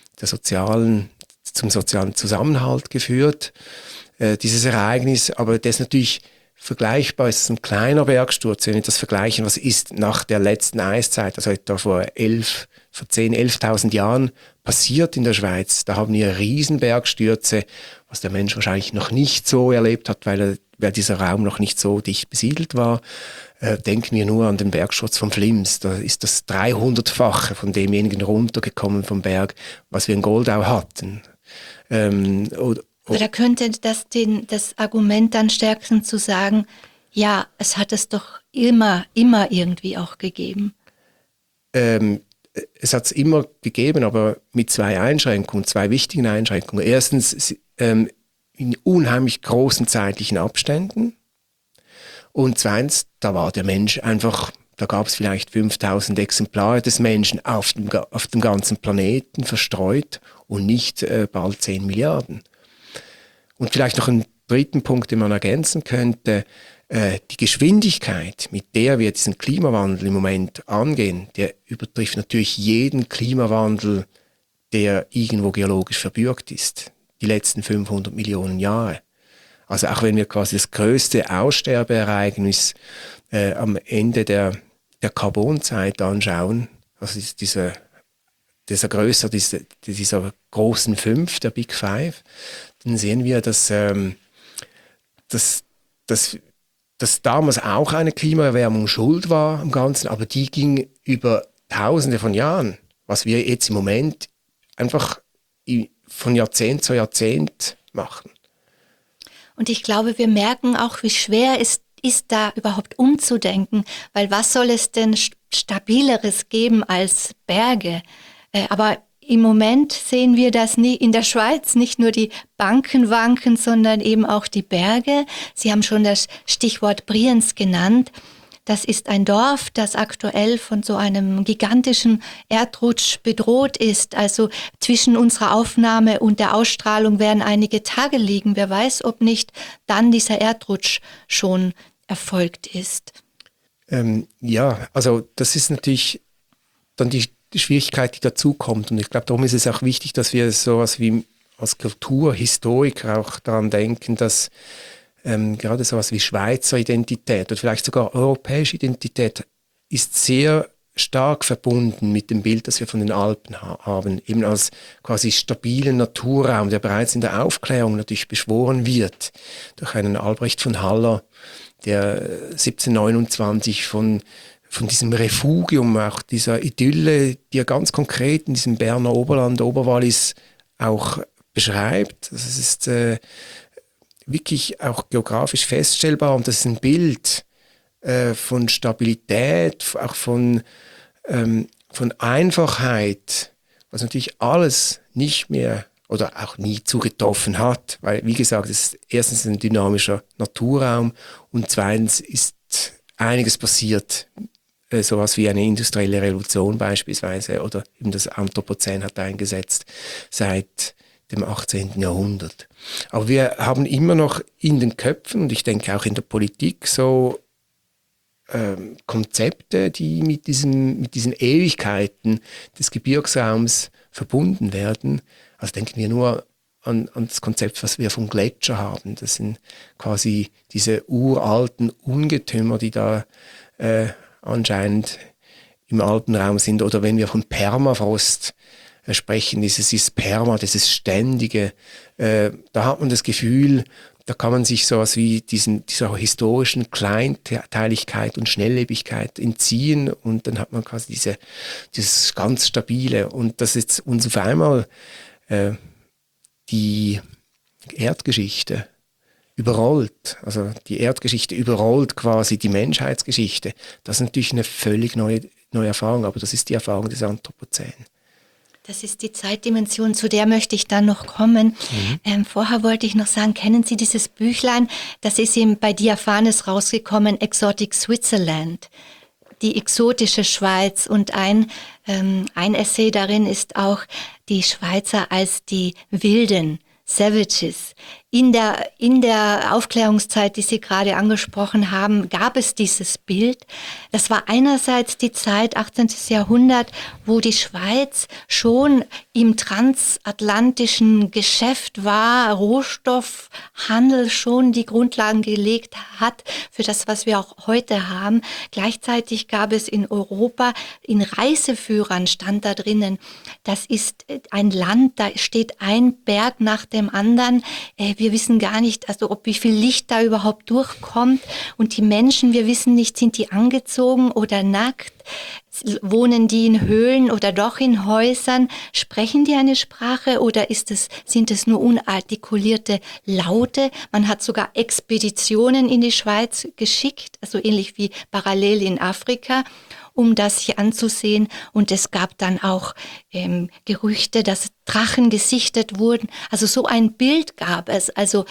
[SPEAKER 2] zum sozialen Zusammenhalt geführt, dieses Ereignis, aber das ist natürlich vergleichbar, ist ein kleiner Bergsturz, wenn wir das vergleichen, was ist nach der letzten Eiszeit, also etwa vor 11.000 Jahren passiert in der Schweiz. Da haben wir Riesenbergstürze, was der Mensch wahrscheinlich noch nicht so erlebt hat, weil dieser Raum noch nicht so dicht besiedelt war. Denken wir nur an den Bergsturz von Flims, da ist das 300-fache von demjenigen runtergekommen vom Berg, was wir in Goldau hatten.
[SPEAKER 3] Aber da könnte das Argument dann stärken zu sagen, ja, es hat es doch immer irgendwie auch gegeben.
[SPEAKER 2] Es hat es immer gegeben, aber mit zwei wichtigen Einschränkungen. Erstens in unheimlich großen zeitlichen Abständen. Und zweitens, da war der Mensch einfach, da gab es vielleicht 5000 Exemplare des Menschen auf dem ganzen Planeten verstreut und nicht bald 10 Milliarden. Und vielleicht noch einen dritten Punkt, den man ergänzen könnte, die Geschwindigkeit, mit der wir diesen Klimawandel im Moment angehen, der übertrifft natürlich jeden Klimawandel, der irgendwo geologisch verbürgt ist, die letzten 500 Millionen Jahre. Also auch wenn wir quasi das größte Aussterbeereignis am Ende der Karbonzeit anschauen, also dieser großen 5, der Big Five, dann sehen wir, dass damals auch eine Klimaerwärmung schuld war am Ganzen, aber die ging über Tausende von Jahren, was wir jetzt im Moment einfach von Jahrzehnt zu Jahrzehnt machen.
[SPEAKER 3] Und ich glaube, wir merken auch, wie schwer es ist, da überhaupt umzudenken, weil was soll es denn Stabileres geben als Berge? Aber im Moment sehen wir das in der Schweiz, nicht nur die Banken wanken, sondern eben auch die Berge. Sie haben schon das Stichwort Brienz genannt. Das ist ein Dorf, das aktuell von so einem gigantischen Erdrutsch bedroht ist. Also zwischen unserer Aufnahme und der Ausstrahlung werden einige Tage liegen. Wer weiß, ob nicht dann dieser Erdrutsch schon erfolgt ist.
[SPEAKER 2] Ja, also das ist natürlich dann die Schwierigkeit, die dazukommt. Und ich glaube, darum ist es auch wichtig, dass wir sowas wie als Kulturhistoriker auch daran denken, dass gerade sowas wie Schweizer Identität oder vielleicht sogar europäische Identität ist sehr stark verbunden mit dem Bild, das wir von den Alpen haben, eben als quasi stabilen Naturraum, der bereits in der Aufklärung natürlich beschworen wird durch einen Albrecht von Haller, der 1729 von diesem Refugium, auch dieser Idylle, die er ganz konkret in diesem Berner Oberland, Oberwallis auch beschreibt. Das ist wirklich auch geografisch feststellbar und das ist ein Bild von Stabilität, auch von Einfachheit, was natürlich alles nicht mehr oder auch nie zugetroffen hat, weil, wie gesagt, es ist erstens ein dynamischer Naturraum und zweitens ist einiges passiert, sowas wie eine industrielle Revolution beispielsweise oder eben das Anthropozän hat eingesetzt seit dem 18. Jahrhundert. Aber wir haben immer noch in den Köpfen und ich denke auch in der Politik so Konzepte, die mit diesen Ewigkeiten des Gebirgsraums verbunden werden. Also denken wir nur an das Konzept, was wir vom Gletscher haben. Das sind quasi diese uralten Ungetümer, die da anscheinend im Alpenraum sind. Oder wenn wir von Permafrost sprechen, dieses Perma, dieses Ständige, da hat man das Gefühl, da kann man sich sowas wie dieser historischen Kleinteiligkeit und Schnelllebigkeit entziehen und dann hat man quasi dieses ganz Stabile und das jetzt uns auf einmal die Erdgeschichte überrollt, also die Erdgeschichte überrollt quasi die Menschheitsgeschichte. Das ist natürlich eine völlig neue Erfahrung, aber das ist die Erfahrung des Anthropozän.
[SPEAKER 3] Das ist die Zeitdimension, zu der möchte ich dann noch kommen. Vorher wollte ich noch sagen, kennen Sie dieses Büchlein? Das ist eben bei Diaphanes rausgekommen, Exotic Switzerland, die exotische Schweiz. Und ein Essay darin ist auch die Schweizer als die wilden Savages. In der Aufklärungszeit, die Sie gerade angesprochen haben, gab es dieses Bild. Das war einerseits die Zeit, 18. Jahrhundert, wo die Schweiz schon im transatlantischen Geschäft war, Rohstoffhandel schon die Grundlagen gelegt hat für das, was wir auch heute haben. Gleichzeitig gab es in Europa, in Reiseführern stand da drinnen, das ist ein Land, da steht ein Berg nach dem anderen. Wir wissen gar nicht, also wie viel Licht da überhaupt durchkommt. Und die Menschen, wir wissen nicht, sind die angezogen oder nackt? Wohnen die in Höhlen oder doch in Häusern? Sprechen die eine Sprache oder sind es nur unartikulierte Laute? Man hat sogar Expeditionen in die Schweiz geschickt, also ähnlich wie parallel in Afrika, um das sich anzusehen. Und es gab dann auch Gerüchte, dass Drachen gesichtet wurden. Also so ein Bild gab es. Also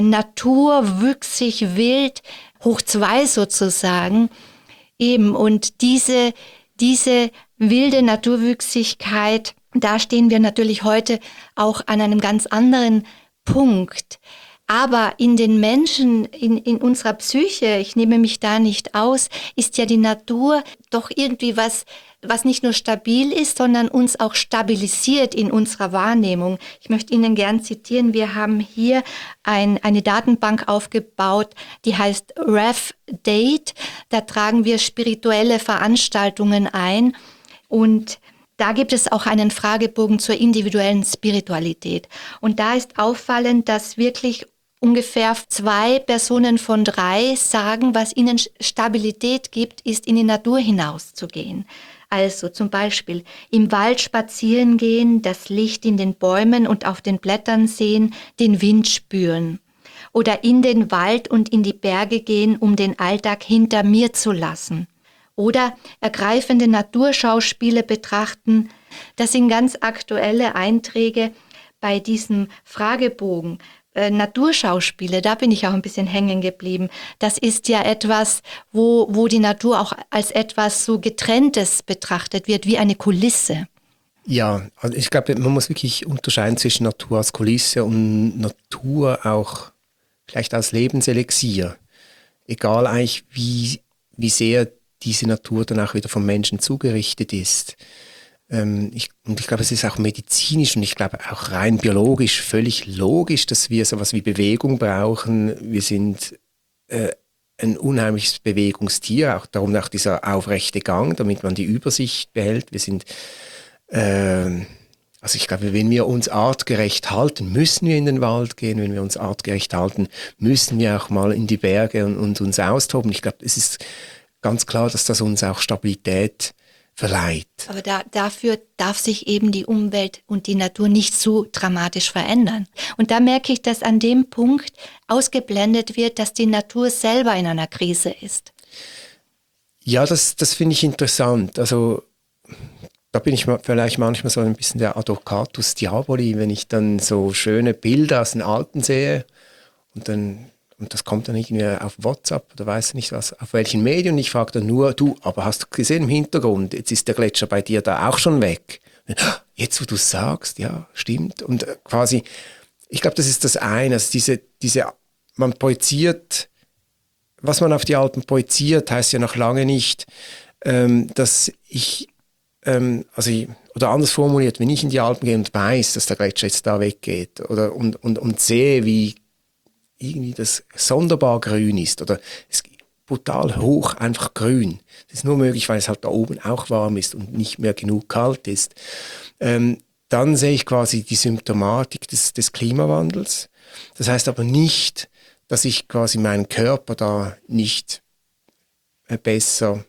[SPEAKER 3] Natur, wüchsig, wild, hoch 2 sozusagen. Eben, und diese wilde Naturwüchsigkeit, da stehen wir natürlich heute auch an einem ganz anderen Punkt. Aber in den Menschen, in unserer Psyche, ich nehme mich da nicht aus, ist ja die Natur doch irgendwie was nicht nur stabil ist, sondern uns auch stabilisiert in unserer Wahrnehmung. Ich möchte Ihnen gern zitieren, wir haben hier eine Datenbank aufgebaut, die heißt RevDate. Da tragen wir spirituelle Veranstaltungen ein und da gibt es auch einen Fragebogen zur individuellen Spiritualität. Und da ist auffallend, dass wirklich ungefähr 2 Personen von 3 sagen, was ihnen Stabilität gibt, ist in die Natur hinauszugehen. Also zum Beispiel im Wald spazieren gehen, das Licht in den Bäumen und auf den Blättern sehen, den Wind spüren. Oder in den Wald und in die Berge gehen, um den Alltag hinter mir zu lassen. Oder ergreifende Naturschauspiele betrachten. Das sind ganz aktuelle Einträge bei diesem Fragebogen. Naturschauspiele, da bin ich auch ein bisschen hängen geblieben. Das ist ja etwas, wo die Natur auch als etwas so Getrenntes betrachtet wird, wie eine Kulisse.
[SPEAKER 2] Ja, also ich glaube, man muss wirklich unterscheiden zwischen Natur als Kulisse und Natur auch vielleicht als Lebenselixier. Egal eigentlich, wie sehr diese Natur dann auch wieder vom Menschen zugerichtet ist. Ich glaube, es ist auch medizinisch und ich glaube auch rein biologisch völlig logisch, dass wir sowas wie Bewegung brauchen. Wir sind ein unheimliches Bewegungstier, auch darum auch dieser aufrechte Gang, damit man die Übersicht behält. Wir sind, also ich glaube, wenn wir uns artgerecht halten, müssen wir in den Wald gehen. Wenn wir uns artgerecht halten, müssen wir auch mal in die Berge und uns austoben. Ich glaube, es ist ganz klar, dass das uns auch Stabilität verleiht.
[SPEAKER 3] Aber dafür darf sich eben die Umwelt und die Natur nicht so dramatisch verändern. Und da merke ich, dass an dem Punkt ausgeblendet wird, dass die Natur selber in einer Krise ist.
[SPEAKER 2] Ja, das finde ich interessant. Also da bin ich vielleicht manchmal so ein bisschen der Advocatus Diaboli, wenn ich dann so schöne Bilder aus den Alpen sehe und das kommt dann irgendwie auf WhatsApp oder weiß nicht was, auf welchen Medien. Und ich frage dann nur, du, aber hast du gesehen im Hintergrund, jetzt ist der Gletscher bei dir da auch schon weg. Jetzt, wo du es sagst, ja, stimmt. Und quasi, ich glaube, das ist das eine, also man projiziert, was man auf die Alpen projiziert, heißt ja noch lange nicht, dass oder anders formuliert, wenn ich in die Alpen gehe und weiß, dass der Gletscher jetzt da weggeht und sehe, wie irgendwie das sonderbar grün ist oder es ist brutal hoch einfach grün. Das ist nur möglich, weil es halt da oben auch warm ist und nicht mehr genug kalt ist. Dann sehe ich quasi die Symptomatik des Klimawandels. Das heißt aber nicht, dass ich quasi meinen Körper da nicht besser,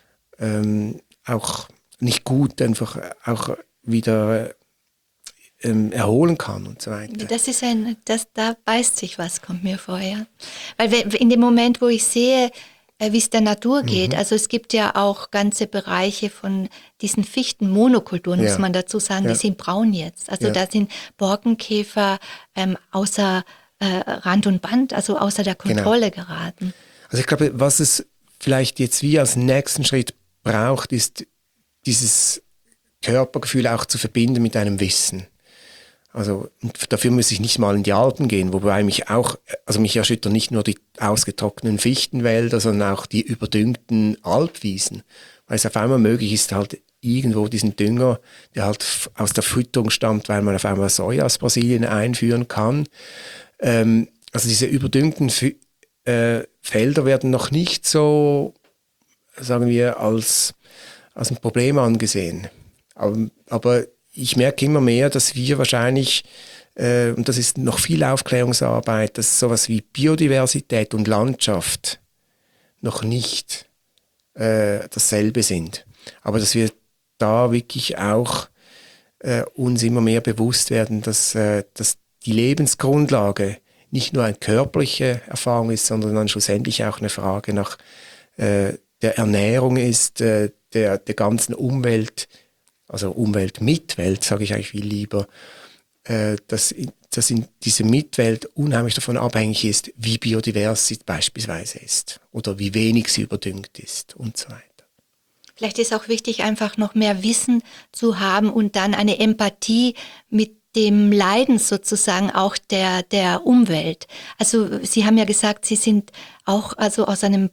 [SPEAKER 2] auch nicht gut einfach auch wieder erholen kann und so weiter.
[SPEAKER 3] Da beißt sich was, kommt mir vor, ja. Weil in dem Moment, wo ich sehe, wie es der Natur geht. Also es gibt ja auch ganze Bereiche von diesen Fichtenmonokulturen, muss man dazu sagen, die sind braun jetzt. Also da sind Borkenkäfer außer Rand und Band, also außer der Kontrolle geraten.
[SPEAKER 2] Also ich glaube, was es vielleicht jetzt wie als nächsten Schritt braucht, ist dieses Körpergefühl auch zu verbinden mit einem Wissen. Also dafür muss ich nicht mal in die Alpen gehen, wobei mich erschüttern nicht nur die ausgetrockneten Fichtenwälder, sondern auch die überdüngten Alpwiesen, weil es auf einmal möglich ist, halt irgendwo diesen Dünger, der halt aus der Fütterung stammt, weil man auf einmal Soja aus Brasilien einführen kann. Also diese überdüngten Felder werden noch nicht so, sagen wir, als ein Problem angesehen. Aber ich merke immer mehr, dass wir wahrscheinlich, und das ist noch viel Aufklärungsarbeit, dass sowas wie Biodiversität und Landschaft noch nicht dasselbe sind. Aber dass wir da wirklich auch uns immer mehr bewusst werden, dass die Lebensgrundlage nicht nur eine körperliche Erfahrung ist, sondern dann schlussendlich auch eine Frage nach der Ernährung ist, der ganzen Umwelt, also Umwelt-Mitwelt, sage ich eigentlich viel lieber, dass in diese Mitwelt unheimlich davon abhängig ist, wie biodivers sie beispielsweise ist oder wie wenig sie überdüngt ist und so weiter.
[SPEAKER 3] Vielleicht ist auch wichtig, einfach noch mehr Wissen zu haben und dann eine Empathie mit dem Leiden sozusagen auch der Umwelt. Also Sie haben ja gesagt, Sie sind auch also aus einem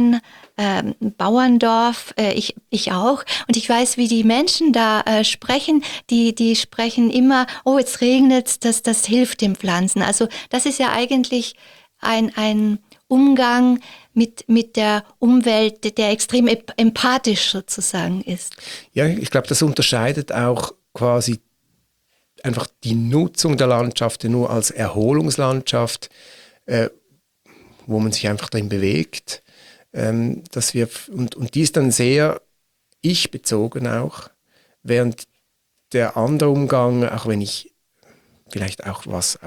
[SPEAKER 3] Bauerndorf, ich auch. Und ich weiß, wie die Menschen da sprechen. Die sprechen immer, oh, jetzt regnet's, das hilft den Pflanzen. Also das ist ja eigentlich ein Umgang mit der Umwelt, der extrem empathisch sozusagen ist.
[SPEAKER 2] Ja, ich glaube, das unterscheidet auch quasi einfach die Nutzung der Landschaft nur als Erholungslandschaft, wo man sich einfach drin bewegt, dass wir und die ist dann sehr ich-bezogen auch, während der andere Umgang, auch wenn ich vielleicht auch was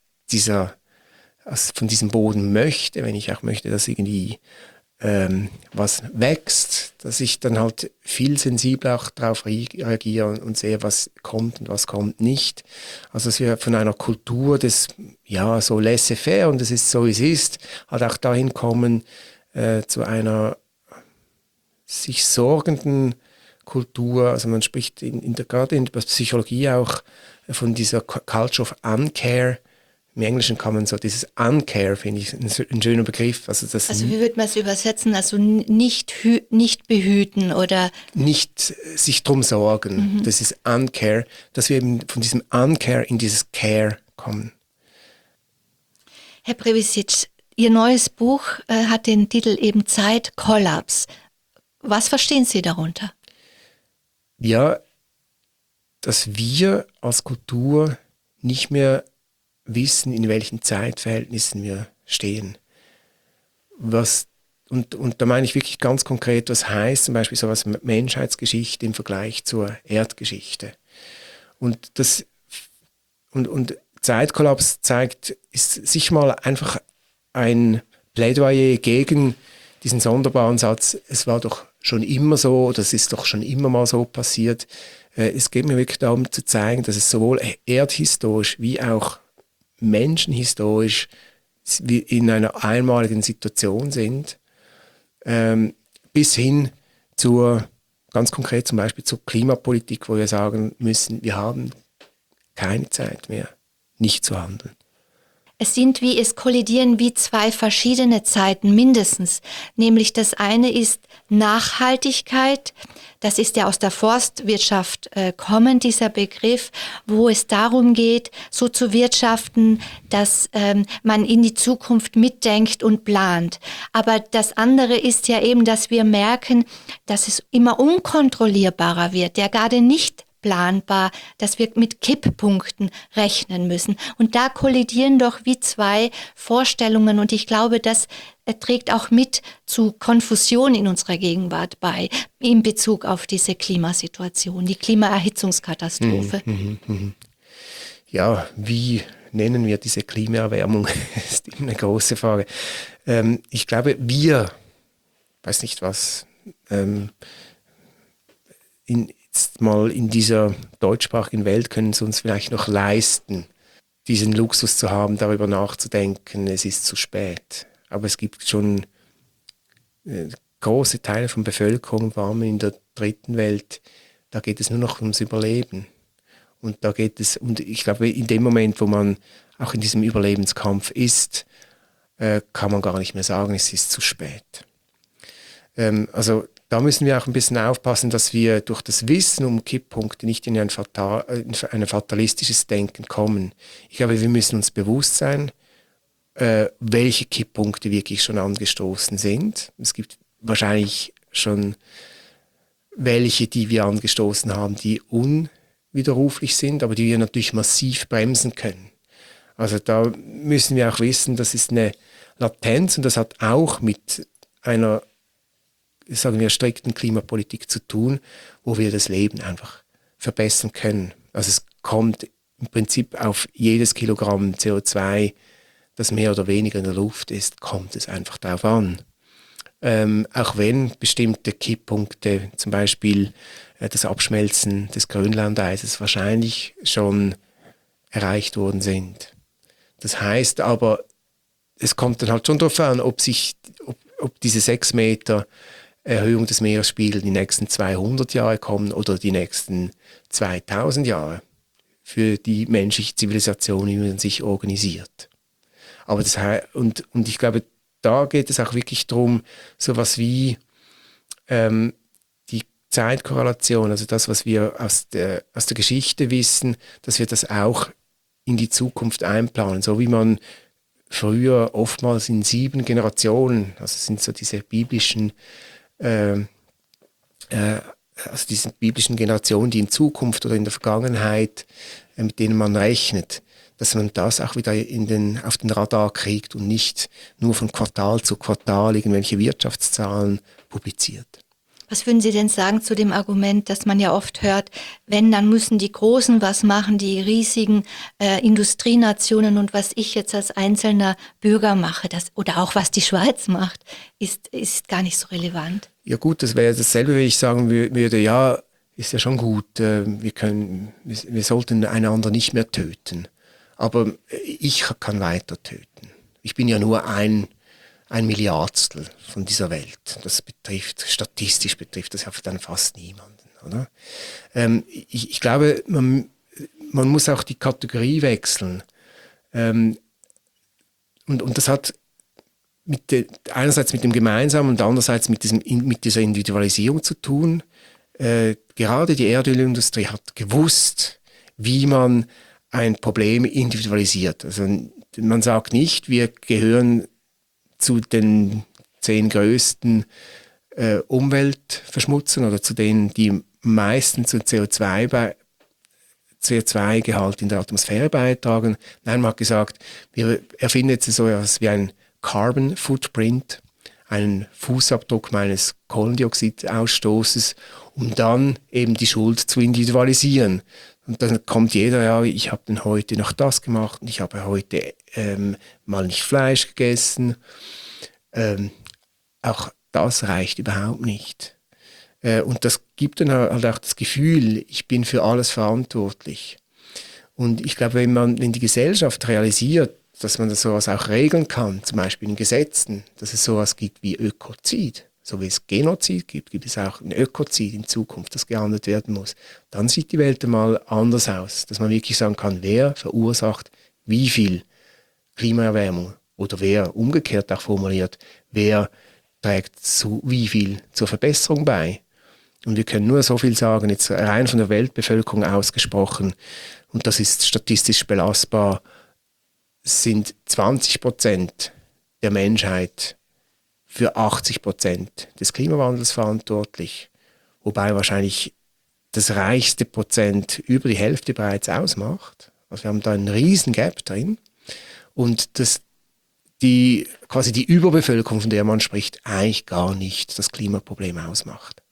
[SPEAKER 2] von diesem Boden möchte, wenn ich auch möchte, dass irgendwie was wächst, dass ich dann halt viel sensibler auch darauf reagiere und sehe, was kommt und was kommt nicht. Also dass wir von einer Kultur des, ja, so laissez-faire und es ist so, wie es ist, halt auch dahin kommen zu einer sich sorgenden Kultur. Also man spricht gerade in der Psychologie auch von dieser Culture of Uncare. Im Englischen kann man so dieses Uncare, finde ich, ein schöner Begriff. Also
[SPEAKER 3] wie würde man es übersetzen? Also nicht behüten oder... Nicht
[SPEAKER 2] sich drum sorgen. Das ist Uncare, dass wir eben von diesem Uncare in dieses Care kommen.
[SPEAKER 3] Herr Previsic, Ihr neues Buch hat den Titel eben Zeitkollaps. Was verstehen Sie darunter?
[SPEAKER 2] Ja, dass wir als Kultur nicht mehr wissen, in welchen Zeitverhältnissen wir stehen. Und da meine ich wirklich ganz konkret, was heißt zum Beispiel sowas Menschheitsgeschichte im Vergleich zur Erdgeschichte. Und Zeitkollaps ist sicher mal einfach ein Plädoyer gegen diesen sonderbaren Satz, es war doch schon immer so, das ist doch schon immer mal so passiert. Es geht mir wirklich darum zu zeigen, dass es sowohl erdhistorisch wie auch menschenhistorisch in einer einmaligen Situation sind, bis hin ganz konkret zum Beispiel zur Klimapolitik, wo wir sagen müssen, wir haben keine Zeit mehr, nicht zu handeln.
[SPEAKER 3] Es kollidieren wie zwei verschiedene Zeiten mindestens. Nämlich das eine ist Nachhaltigkeit, das ist ja aus der Forstwirtschaft kommend, dieser Begriff, wo es darum geht, so zu wirtschaften, dass man in die Zukunft mitdenkt und plant. Aber das andere ist ja eben, dass wir merken, dass es immer unkontrollierbarer wird, der gerade nicht planbar, dass wir mit Kipppunkten rechnen müssen. Und da kollidieren doch wie zwei Vorstellungen und ich glaube, das trägt auch mit zu Konfusion in unserer Gegenwart bei, in Bezug auf diese Klimasituation, die Klimaerhitzungskatastrophe.
[SPEAKER 2] Ja, wie nennen wir diese Klimaerwärmung? Das ist eine große Frage. Ich glaube, wir weiß nicht was, jetzt mal in dieser deutschsprachigen Welt können es uns vielleicht noch leisten, diesen Luxus zu haben, darüber nachzudenken, es ist zu spät. Aber es gibt schon große Teile von Bevölkerung, vor allem in der dritten Welt, da geht es nur noch ums Überleben. Und da geht es, und ich glaube, in dem Moment, wo man auch in diesem Überlebenskampf ist, kann man gar nicht mehr sagen, es ist zu spät. Also da müssen wir auch ein bisschen aufpassen, dass wir durch das Wissen um Kipppunkte nicht in ein fatalistisches Denken kommen. Ich glaube, wir müssen uns bewusst sein, welche Kipppunkte wirklich schon angestoßen sind. Es gibt wahrscheinlich schon welche, die wir angestoßen haben, die unwiderruflich sind, aber die wir natürlich massiv bremsen können. Also da müssen wir auch wissen, das ist eine Latenz und das hat auch mit einer, sagen wir, strikten Klimapolitik zu tun, wo wir das Leben einfach verbessern können. Also es kommt im Prinzip auf jedes Kilogramm CO2, das mehr oder weniger in der Luft ist, kommt es einfach darauf an. Auch wenn bestimmte Kipppunkte, zum Beispiel das Abschmelzen des Grönlandeises, wahrscheinlich schon erreicht worden sind. Das heißt aber, es kommt dann halt schon darauf an, ob diese 6 Meter Erhöhung des Meeresspiegels die nächsten 200 Jahre kommen oder die nächsten 2000 Jahre für die menschliche Zivilisation, wie man sich organisiert. Aber und ich glaube, da geht es auch wirklich darum, sowas wie die Zeitkorrelation, also das, was wir aus der Geschichte wissen, dass wir das auch in die Zukunft einplanen, so wie man früher oftmals in 7 Generationen, also sind so diese biblischen Generationen, die in Zukunft oder in der Vergangenheit, mit denen man rechnet, dass man das auch wieder auf den Radar kriegt und nicht nur von Quartal zu Quartal irgendwelche Wirtschaftszahlen publiziert.
[SPEAKER 3] Was würden Sie denn sagen zu dem Argument, dass man ja oft hört, wenn, dann müssen die Großen was machen, die riesigen Industrienationen, und was ich jetzt als einzelner Bürger mache, oder auch was die Schweiz macht, ist gar nicht so relevant.
[SPEAKER 2] Ja gut, das wäre dasselbe, wenn ich sagen würde, ja, ist ja schon gut, wir sollten einander nicht mehr töten. Aber ich kann weiter töten. Ich bin ja nur ein Milliardstel von dieser Welt. Statistisch betrifft das ja dann fast niemanden, oder? Ich glaube, man muss auch die Kategorie wechseln. Und das hat einerseits mit dem Gemeinsamen und andererseits mit dieser Individualisierung zu tun. Gerade die Erdölindustrie hat gewusst, wie man ein Problem individualisiert. Also man sagt nicht, wir gehören zu den 10 größten Umweltverschmutzern oder zu denen, die meisten zu CO2-Gehalt in der Atmosphäre beitragen. Nein, man hat gesagt, wir erfinden jetzt so etwas wie ein Carbon Footprint, einen Fußabdruck meines Kohlendioxidausstoßes, um dann eben die Schuld zu individualisieren. Und dann kommt jeder, ja, ich habe dann heute noch das gemacht und ich habe heute mal nicht Fleisch gegessen. Auch das reicht überhaupt nicht. Und das gibt dann halt auch das Gefühl, ich bin für alles verantwortlich. Und ich glaube, wenn die Gesellschaft realisiert, dass man das sowas auch regeln kann, zum Beispiel in Gesetzen, dass es sowas gibt wie Ökozid, so wie es Genozid gibt, gibt es auch ein Ökozid in Zukunft, das geahndet werden muss. Dann sieht die Welt einmal anders aus, dass man wirklich sagen kann, wer verursacht wie viel Klimaerwärmung oder wer, umgekehrt auch formuliert, wer trägt zu wie viel zur Verbesserung bei. Und wir können nur so viel sagen, jetzt rein von der Weltbevölkerung ausgesprochen, und das ist statistisch belastbar, sind 20% der Menschheit für 80% des Klimawandels verantwortlich, wobei wahrscheinlich das reichste Prozent über die Hälfte bereits ausmacht. Also wir haben da einen riesen Gap drin und quasi die Überbevölkerung, von der man spricht, eigentlich gar nicht das Klimaproblem ausmacht.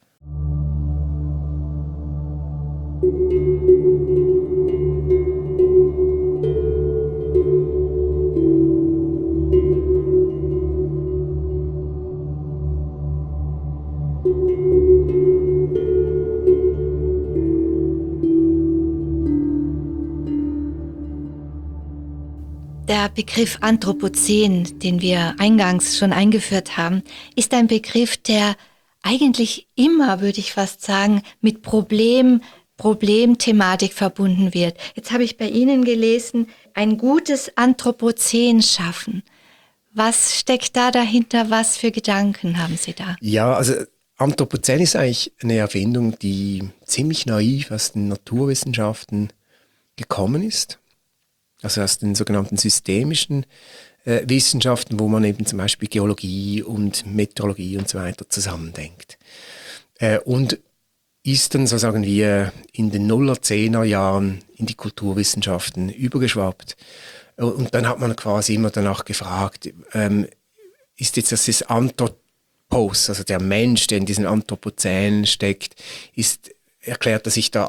[SPEAKER 3] Der Begriff Anthropozän, den wir eingangs schon eingeführt haben, ist ein Begriff, der eigentlich immer, würde ich fast sagen, mit Problemthematik verbunden wird. Jetzt habe ich bei Ihnen gelesen, ein gutes Anthropozän schaffen. Was steckt da dahinter? Was für Gedanken haben Sie da?
[SPEAKER 2] Ja, also Anthropozän ist eigentlich eine Erfindung, die ziemlich naiv aus den Naturwissenschaften gekommen ist. Also aus den sogenannten systemischen Wissenschaften, wo man eben zum Beispiel Geologie und Meteorologie und so weiter zusammendenkt. Und ist dann, so sagen wir, in den 0er, 10er Jahren in die Kulturwissenschaften übergeschwappt. Und dann hat man quasi immer danach gefragt, ist jetzt das Anthropos, also der Mensch, der in diesen Anthropozän steckt, erklärt er sich da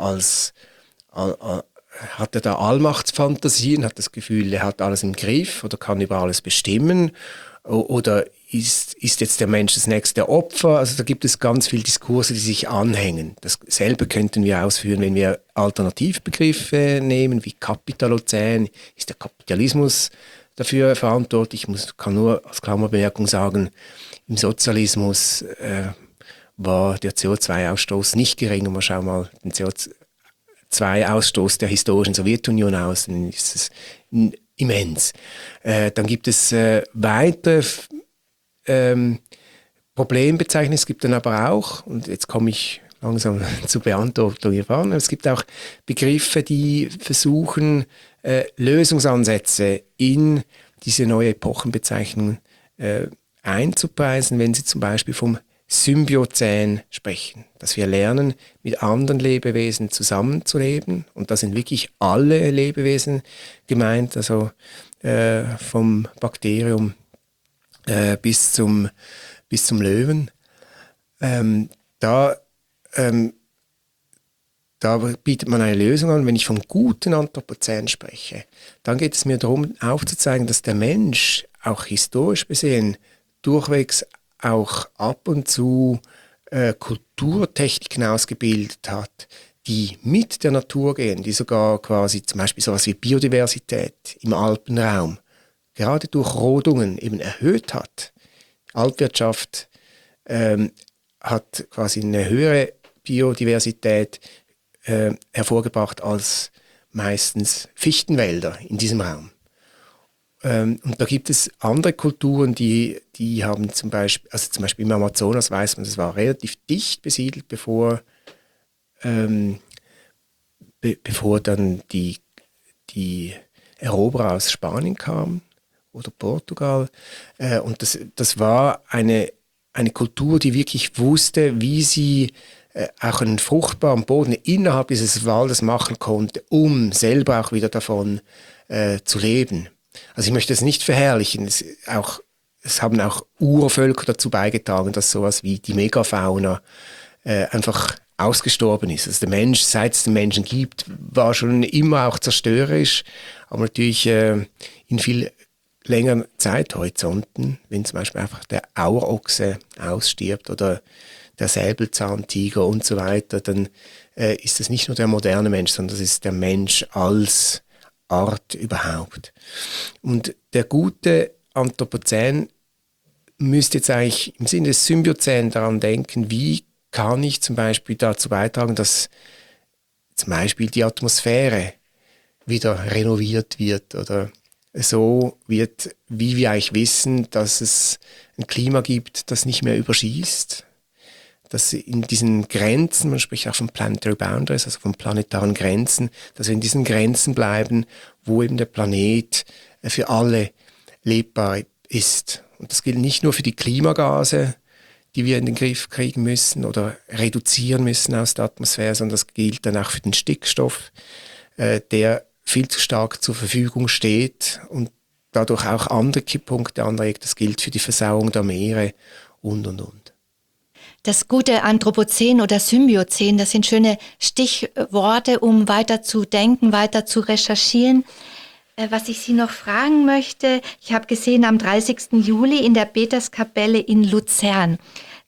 [SPEAKER 2] hat er da Allmachtsfantasien, hat das Gefühl, er hat alles im Griff oder kann über alles bestimmen? Oder ist jetzt der Mensch das nächste Opfer? Also da gibt es ganz viele Diskurse, die sich anhängen. Dasselbe könnten wir ausführen, wenn wir Alternativbegriffe nehmen, wie Kapitalozän. Ist der Kapitalismus dafür verantwortlich? Kann nur als Klammerbemerkung sagen, im Sozialismus war der CO2-Ausstoß nicht gering. Und wir schauen mal den CO2-Ausstoß der historischen Sowjetunion aus, dann ist es immens. Dann gibt es weitere Problembezeichnungen, es gibt dann aber auch, und jetzt komme ich langsam zur Beantwortung Ihrer Frage, es gibt auch Begriffe, die versuchen, Lösungsansätze in diese neue Epochenbezeichnung einzupreisen, wenn sie zum Beispiel vom Symbiozän sprechen, dass wir lernen, mit anderen Lebewesen zusammenzuleben. Und da sind wirklich alle Lebewesen gemeint, also vom Bakterium bis zum Löwen. Da bietet man eine Lösung an. Wenn ich vom guten Anthropozän spreche, dann geht es mir darum, aufzuzeigen, dass der Mensch auch historisch gesehen durchwegs auch ab und zu Kulturtechniken ausgebildet hat, die mit der Natur gehen, die sogar quasi zum Beispiel sowas wie Biodiversität im Alpenraum gerade durch Rodungen eben erhöht hat. Alpwirtschaft hat quasi eine höhere Biodiversität hervorgebracht als meistens Fichtenwälder in diesem Raum. Und da gibt es andere Kulturen, die haben zum Beispiel im Amazonas weiß man, das war relativ dicht besiedelt, bevor dann die Eroberer aus Spanien kamen oder Portugal. Und das war eine Kultur, die wirklich wusste, wie sie auch einen fruchtbaren Boden innerhalb dieses Waldes machen konnte, um selber auch wieder davon zu leben. Also ich möchte es nicht verherrlichen, es haben auch Urvölker dazu beigetragen, dass sowas wie die Megafauna einfach ausgestorben ist. Also der Mensch, seit es den Menschen gibt, war schon immer auch zerstörerisch, aber natürlich in viel längeren Zeithorizonten, wenn zum Beispiel einfach der Auerochse ausstirbt oder der Säbelzahntiger und so weiter, dann ist das nicht nur der moderne Mensch, sondern das ist der Mensch als Art überhaupt. Und der gute Anthropozän müsste jetzt eigentlich im Sinne des Symbiozän daran denken, wie kann ich zum Beispiel dazu beitragen, dass zum Beispiel die Atmosphäre wieder renoviert wird oder so wird, wie wir eigentlich wissen, dass es ein Klima gibt, das nicht mehr überschießt, dass in diesen Grenzen, man spricht auch von Planetary Boundaries, also von planetaren Grenzen, dass wir in diesen Grenzen bleiben, wo eben der Planet für alle lebbar ist. Und das gilt nicht nur für die Klimagase, die wir in den Griff kriegen müssen oder reduzieren müssen aus der Atmosphäre, sondern das gilt dann auch für den Stickstoff, der viel zu stark zur Verfügung steht und dadurch auch andere Kipppunkte anregt. Das gilt für die Versauerung der Meere und.
[SPEAKER 3] Das gute Anthropozän oder Symbiozän, das sind schöne Stichworte, um weiter zu denken, weiter zu recherchieren. Was ich Sie noch fragen möchte, ich habe gesehen, am 30. Juli in der Peterskapelle in Luzern,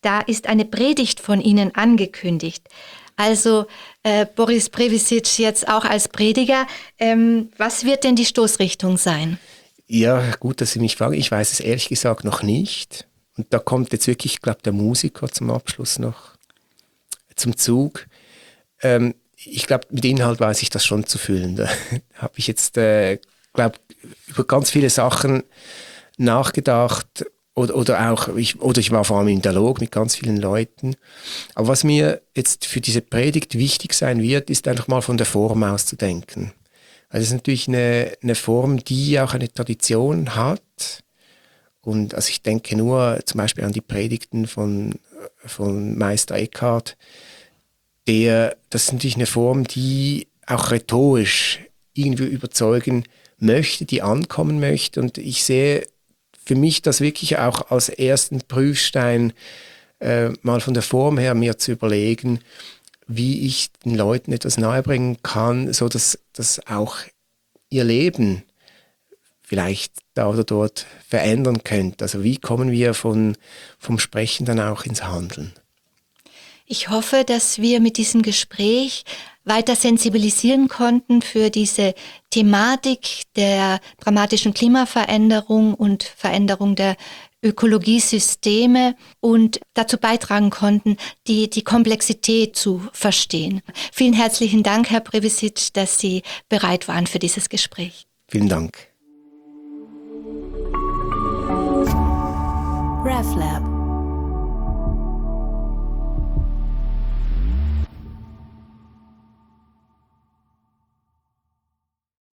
[SPEAKER 3] Da ist eine Predigt von Ihnen angekündigt. Also Boris Previsic jetzt auch als Prediger. Was wird denn die Stoßrichtung sein?
[SPEAKER 2] Ja, gut, dass Sie mich fragen. Ich weiß es ehrlich gesagt noch nicht. Und da kommt jetzt wirklich, ich glaube, der Musiker zum Abschluss noch zum Zug. Ich glaube, mit Inhalt weiß ich das schon zu füllen. Da habe ich jetzt, glaube über ganz viele Sachen nachgedacht ich war vor allem im Dialog mit ganz vielen Leuten. Aber was mir jetzt für diese Predigt wichtig sein wird, ist einfach mal von der Form aus zu denken. Also es ist natürlich eine Form, die auch eine Tradition hat. Und also ich denke nur zum Beispiel an die Predigten von Meister Eckhart. Das ist natürlich eine Form, die auch rhetorisch irgendwie überzeugen möchte, die ankommen möchte. Und ich sehe für mich das wirklich auch als ersten Prüfstein, mal von der Form her mir zu überlegen, wie ich den Leuten etwas nahebringen kann, so dass auch ihr Leben vielleicht da oder dort verändern könnte. Also wie kommen wir vom Sprechen dann auch ins Handeln?
[SPEAKER 3] Ich hoffe, dass wir mit diesem Gespräch weiter sensibilisieren konnten für diese Thematik der dramatischen Klimaveränderung und Veränderung der Ökologiesysteme und dazu beitragen konnten, die Komplexität zu verstehen. Vielen herzlichen Dank, Herr Previsic, dass Sie bereit waren für dieses Gespräch.
[SPEAKER 2] Vielen Dank.
[SPEAKER 1] RefLab